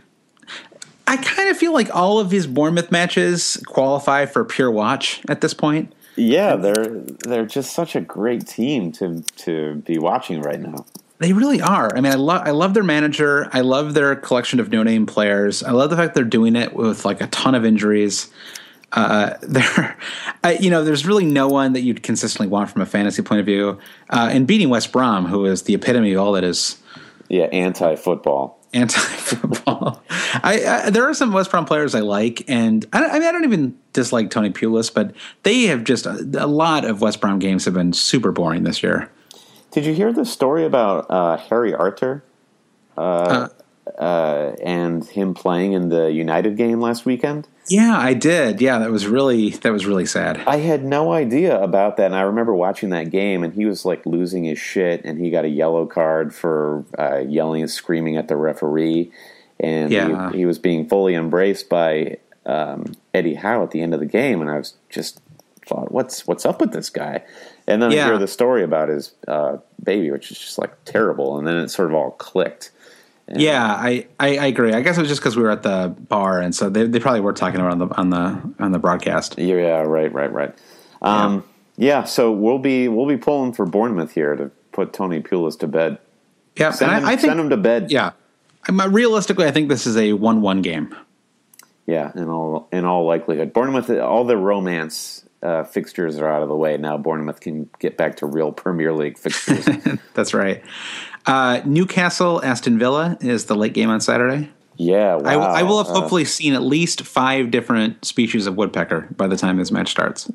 I kind of feel like all of these Bournemouth matches qualify for pure watch at this point. Yeah, they're they're just such a great team to to be watching right now. They really are. I mean, I love I love their manager. I love their collection of no-name players. I love the fact they're doing it with like a ton of injuries. Uh, there, you know, there's really no one that you'd consistently want from a fantasy point of view. Uh, and beating West Brom, who is the epitome of all that is, yeah, anti-football. Anti-football. I, I there are some West Brom players I like, and I, I mean, I don't even dislike Tony Pulis, but they have just a, a lot of West Brom games have been super boring this year. Did you hear the story about uh, Harry Arter uh, uh, uh, and him playing in the United game last weekend? Yeah, I did. Yeah, that was really that was really sad. I had no idea about that, and I remember watching that game, and he was like losing his shit, and he got a yellow card for uh, yelling and screaming at the referee, and yeah. he, he was being fully embraced by um, Eddie Howe at the end of the game, and I was just thought, what's what's up with this guy? And then yeah. I hear the story about his uh, baby, which is just like terrible. And then it sort of all clicked. And yeah, I, I, I agree. I guess it was just because we were at the bar, and so they they probably were talking about it on the on the on the broadcast. Yeah, right, right, right. Um, yeah. yeah, so we'll be we'll be pulling for Bournemouth here to put Tony Pulis to bed. Yeah, send, and him, I, I think, send him to bed. Yeah, I mean, realistically, I think this is a one-one game. Yeah, in all in all likelihood, Bournemouth, all the romance. Uh, fixtures are out of the way now. Bournemouth can get back to real Premier League fixtures. That's right. Uh, Newcastle Aston Villa is the late game on Saturday. Yeah, wow. I, I will have hopefully uh, seen at least five different species of woodpecker by the time this match starts.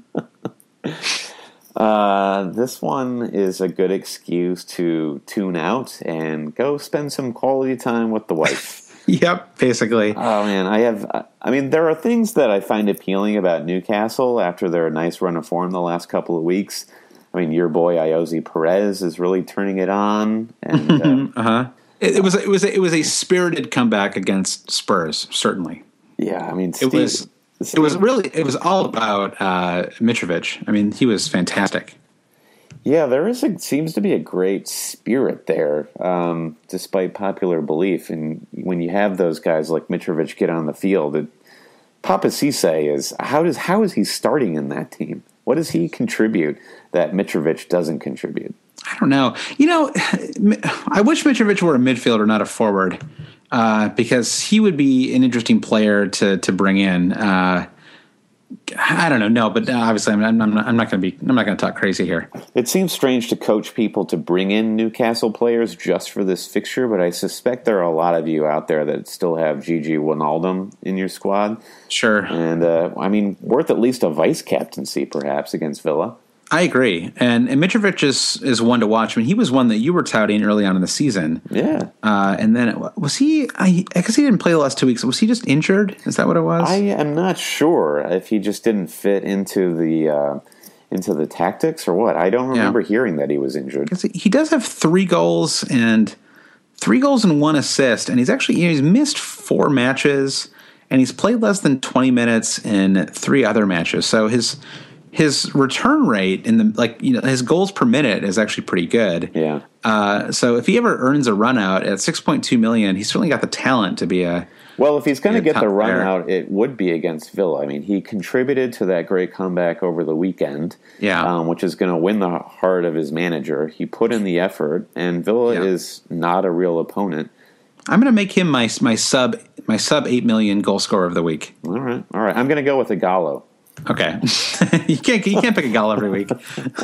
uh, this one is a good excuse to tune out and go spend some quality time with the wife. Yep, basically. Oh, man, I have, I mean, there are things that I find appealing about Newcastle after their nice run of form the last couple of weeks. I mean, your boy Iosi Perez is really turning it on. And, uh, uh-huh. It, it was it was it was a spirited comeback against Spurs, certainly. Yeah, I mean, Steve, it was Steve, it was really it was all about uh, Mitrovic. I mean, he was fantastic. Yeah, there is a, seems to be a great spirit there, um, despite popular belief. And when you have those guys like Mitrovic get on the field, it, Papa Cisse is how does how is he starting in that team? What does he contribute that Mitrovic doesn't contribute? I don't know. You know, I wish Mitrovic were a midfielder, not a forward, uh, because he would be an interesting player to to bring in. Uh, I don't know, no, but obviously I'm, I'm, I'm not going to be. I'm not going to talk crazy here. It seems strange to coach people to bring in Newcastle players just for this fixture, but I suspect there are a lot of you out there that still have Gigi Wijnaldum in your squad. Sure, and uh, I mean, worth at least a vice captaincy, perhaps against Villa. I agree, and, and Mitrovic is is one to watch. I mean, he was one that you were touting early on in the season. Yeah, uh, and then was he? I guess he didn't play the last two weeks. Was he just injured? Is that what it was? I am not sure if he just didn't fit into the uh, into the tactics or what. I don't remember yeah. hearing that he was injured. He does have three goals and three goals and one assist, and he's actually you know, he's missed four matches, and he's played less than twenty minutes in three other matches. So his His return rate in the like you know his goals per minute is actually pretty good. Yeah. Uh, so if he ever earns a run out at six point two million, he's certainly got the talent to be a. Well, if he's going to get the run player. out, it would be against Villa. I mean, he contributed to that great comeback over the weekend. Yeah. Um, which is going to win the heart of his manager. He put in the effort, and Villa yeah. is not a real opponent. I'm going to make him my my sub my sub eight million goal scorer of the week. All right, all right. I'm going to go with Ighalo. Okay, you can't you can't pick a goal every week.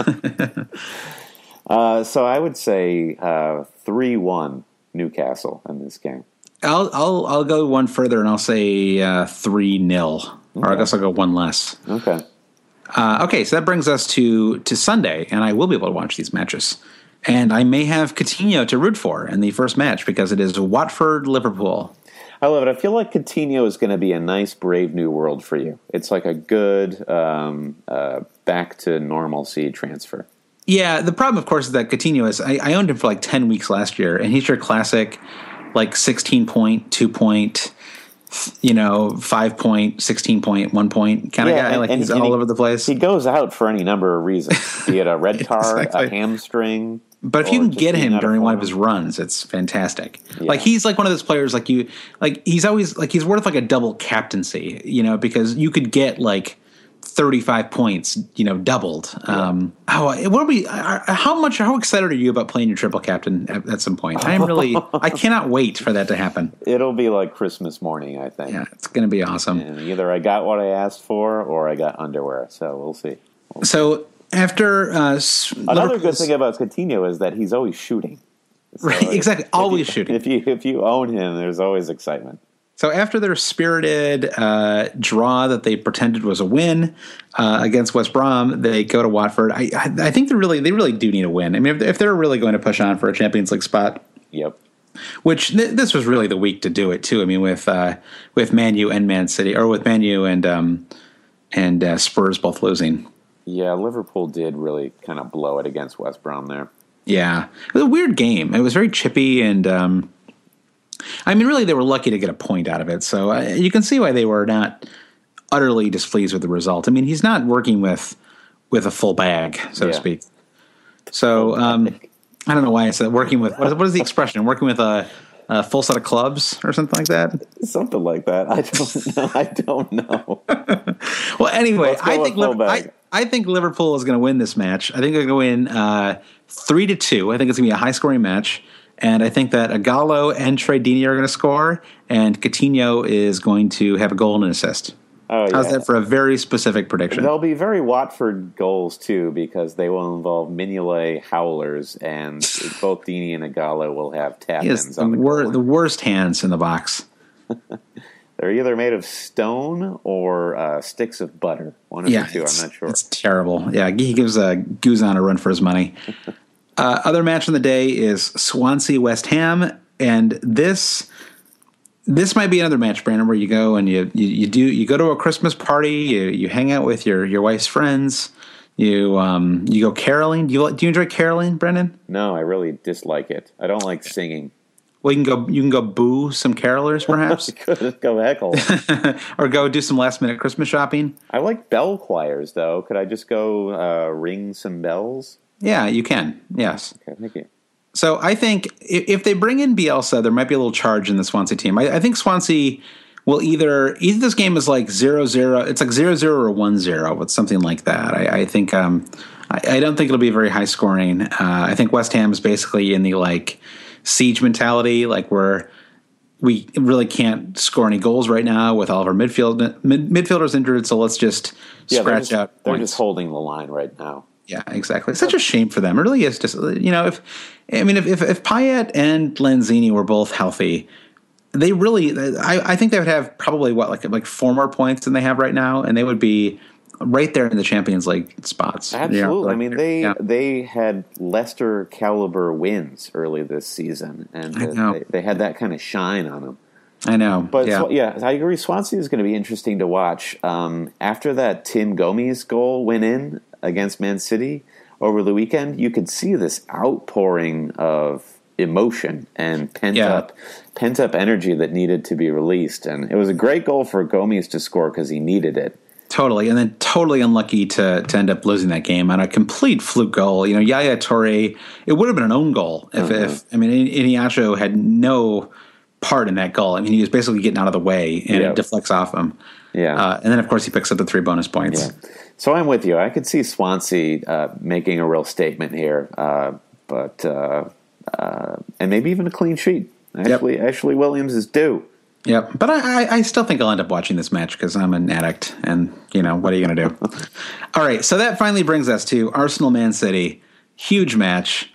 uh, so I would say uh, three one Newcastle in this game. I'll I'll I'll go one further and I'll say uh, three nil, or I guess I'll go one less. Okay. Uh, okay, so that brings us to to Sunday, and I will be able to watch these matches, and I may have Coutinho to root for in the first match because it is Watford Liverpool. I love it. I feel like Coutinho is going to be a nice, brave new world for you. It's like a good um, uh, back to normalcy transfer. Yeah, the problem, of course, is that Coutinho is. I, I owned him for like ten weeks last year, and he's your classic, like sixteen point, two point, you know, five point, sixteen point, one point kind of yeah, guy. And, like and, he's and all he, over the place. He goes out for any number of reasons. Be it a red card, exactly. a hamstring. But if you can get him during one of his runs, it's fantastic. Yeah. Like he's like one of those players, like you, like he's always like he's worth like a double captaincy, you know, because you could get like thirty-five points, you know, doubled. Yeah. Um, oh, what are we? How much? How excited are you about playing your triple captain at, at some point? I am really. I cannot wait for that to happen. It'll be like Christmas morning, I think. Yeah, it's going to be awesome. And either I got what I asked for, or I got underwear. So we'll see. We'll so. See. After uh, another good thing about Coutinho is that he's always shooting. So right, exactly, always you, shooting. If you if you own him, there's always excitement. So after their spirited uh, draw that they pretended was a win uh, against West Brom, they go to Watford. I I, I think they really they really do need a win. I mean, if, if they're really going to push on for a Champions League spot, yep. Which th- this was really the week to do it too. I mean, with uh, with Man U and Man City, or with Man U and um, and uh, Spurs both losing. Yeah, Liverpool did really kind of blow it against West Brom there. Yeah. It was a weird game. It was very chippy, and um, I mean, really, they were lucky to get a point out of it. So uh, you can see why they were not utterly displeased with the result. I mean, he's not working with with a full bag, so yeah. to speak. So um, I don't know why I said working with, what is, what is the expression? Working with a, a full set of clubs or something like that? Something like that. I don't know. I don't know. Well, anyway, I think Liverpool, I, I think Liverpool is going to win this match. I think they're going to win uh, three to two. I think it's going to be a high scoring match, and I think that Ighalo and Troy Deeney are going to score, and Coutinho is going to have a goal and an assist. Oh, yeah. How's that for a very specific prediction? There'll be very Watford goals too, because they will involve Mignolet howlers, and both Deeney and Ighalo will have tap-ins the, on the wor- goal. the worst hands in the box. They're either made of stone or uh, sticks of butter. One of yeah, the two. I'm not sure. It's terrible. Yeah, he gives uh, Guzan a run for his money. uh, other match of the day is Swansea West Ham, and this this might be another match, Brandon, where you go and you you, you do you go to a Christmas party, you you hang out with your your wife's friends. You um you go caroling. Do you do you enjoy caroling, Brendan? No, I really dislike it. I don't like singing. Well, you can go you can go boo some carolers, perhaps. Could go heckle, or go do some last minute Christmas shopping. I like bell choirs, though. Could I just go uh, ring some bells? Yeah, you can. Yes. Okay, thank you. So I think if, if they bring in Bielsa, there might be a little charge in the Swansea team. I, I think Swansea will either either this game is like zero zero. It's like zero zero or one zero with something like that. I, I think um, I, I don't think it'll be very high scoring. Uh, I think West Ham is basically in the like siege mentality, like where we really can't score any goals right now with all of our midfield mid, midfielders injured. So let's just yeah, scratch just, out. They're points. just holding the line right now. Yeah, exactly. It's such a shame for them. It really is. Just you know, if I mean, if if, if Payet and Lanzini were both healthy, they really, I, I think they would have probably what like like four more points than they have right now, and they would be right there in the Champions League spots. Absolutely. You know, like, I mean, they yeah. they had Leicester caliber wins early this season, and uh, they, they had that kind of shine on them. I know, but yeah, so, yeah I agree. Swansea is going to be interesting to watch. Um, after that Tim Gomes goal went in against Man City over the weekend, you could see this outpouring of emotion and pent yeah. up pent up energy that needed to be released. And it was a great goal for Gomes to score because he needed it. Totally, and then totally unlucky to to end up losing that game on a complete fluke goal. You know, Yaya Toure, it would have been an own goal if, uh-huh. if I mean, Iheanacho had no part in that goal. I mean, he was basically getting out of the way, and yep. it deflects off him. Yeah, uh, and then of course he picks up the three bonus points. Yeah. So I'm with you. I could see Swansea uh, making a real statement here, uh, but uh, uh, and maybe even a clean sheet. Ashley, yep. Ashley Williams is due. Yep, but I, I still think I'll end up watching this match because I'm an addict, and you know what are you going to do? All right, so that finally brings us to Arsenal Man City, huge match.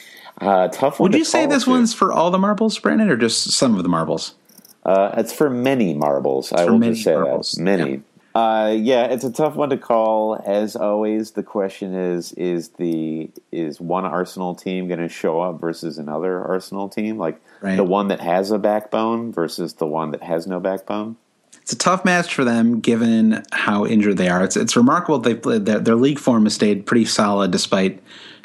Uh, tough one. Would to you say this too. one's for all the marbles, Brandon, or just some of the marbles? Uh, it's for many marbles. It's I will just say marbles. that many. Yeah. Uh, yeah, it's a tough one to call. As always, the question is: is the is one Arsenal team going to show up versus another Arsenal team? Like right. the one that has a backbone versus the one that has no backbone. It's a tough match for them, given how injured they are. It's it's remarkable they their, their league form has stayed pretty solid despite.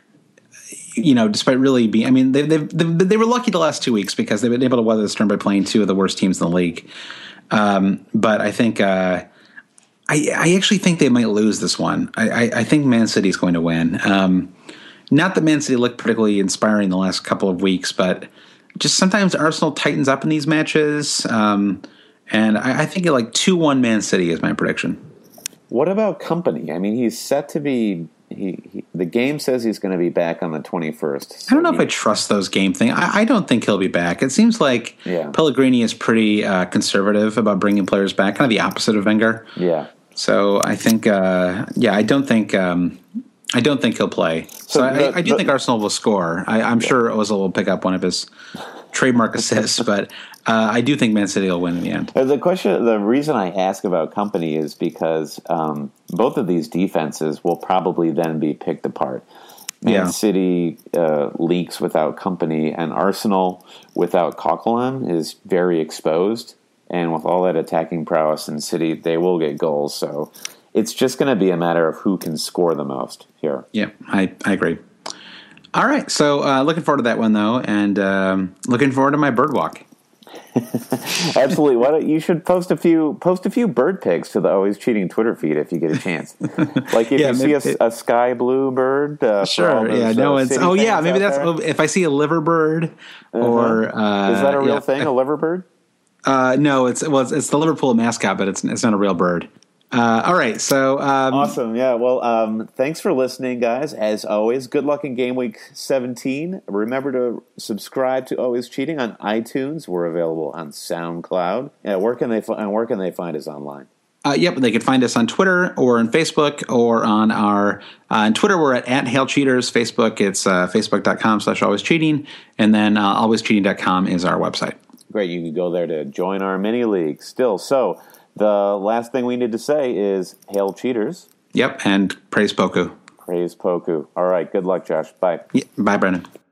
You know, despite really being, I mean, they they they were lucky the last two weeks because they've been able to weather the storm by playing two of the worst teams in the league. Um, but I think. Uh, I, I actually think they might lose this one. I, I, I think Man City is going to win. Um, not that Man City looked particularly inspiring the last couple of weeks, but just sometimes Arsenal tightens up in these matches. Um, and I, I think like two one Man City is my prediction. What about Kompany? I mean, he's set to be he, he the game says he's going to be back on the twenty-first. So I don't know he, if I trust those game things. I, I don't think he'll be back. It seems like yeah. Pellegrini is pretty uh, conservative about bringing players back, kind of the opposite of Wenger. Yeah. So I think, uh, yeah, I don't think, um, I don't think he'll play. So, so the, I, I do the, think Arsenal will score. I, I'm yeah. sure Ozil will pick up one of his trademark assists, but uh, I do think Man City will win in the end. The question, the reason I ask about Kompany is because um, both of these defenses will probably then be picked apart. Man yeah. City uh, leaks without Kompany, and Arsenal without Coquelin is very exposed. And with all that attacking prowess in City, they will get goals. So it's just going to be a matter of who can score the most here. Yeah, I, I agree. All right. So uh, looking forward to that one, though, and um, looking forward to my bird walk. Absolutely. Why don't you should post a few post a few bird pics to the Always Cheating Twitter feed if you get a chance. Like if yeah, you maybe, see a, a sky blue bird. Uh, sure. Those, yeah. No. Uh, it's oh yeah. Maybe that's there. If I see a liver bird uh-huh. or uh, is that a real yeah. thing? A liver bird? Uh, no, it's well, it's, it's the Liverpool mascot, but it's it's not a real bird. Uh, all right, so um, awesome, yeah. Well, um, thanks for listening, guys. As always, good luck in game week seventeen. Remember to subscribe to Always Cheating on iTunes. We're available on SoundCloud. Yeah, where can they and where can they find us online? Uh, yep, they can find us on Twitter or on Facebook or on our uh, on Twitter. We're at, at Hail Cheaters. Facebook, it's uh, facebook dot com slash always cheating, and then uh, always cheating dot com is our website. Great. You can go there to join our mini league still. So the last thing we need to say is hail cheaters. Yep. And praise Poku. Praise Poku. All right. Good luck, Josh. Bye. Yeah, bye, Brennan.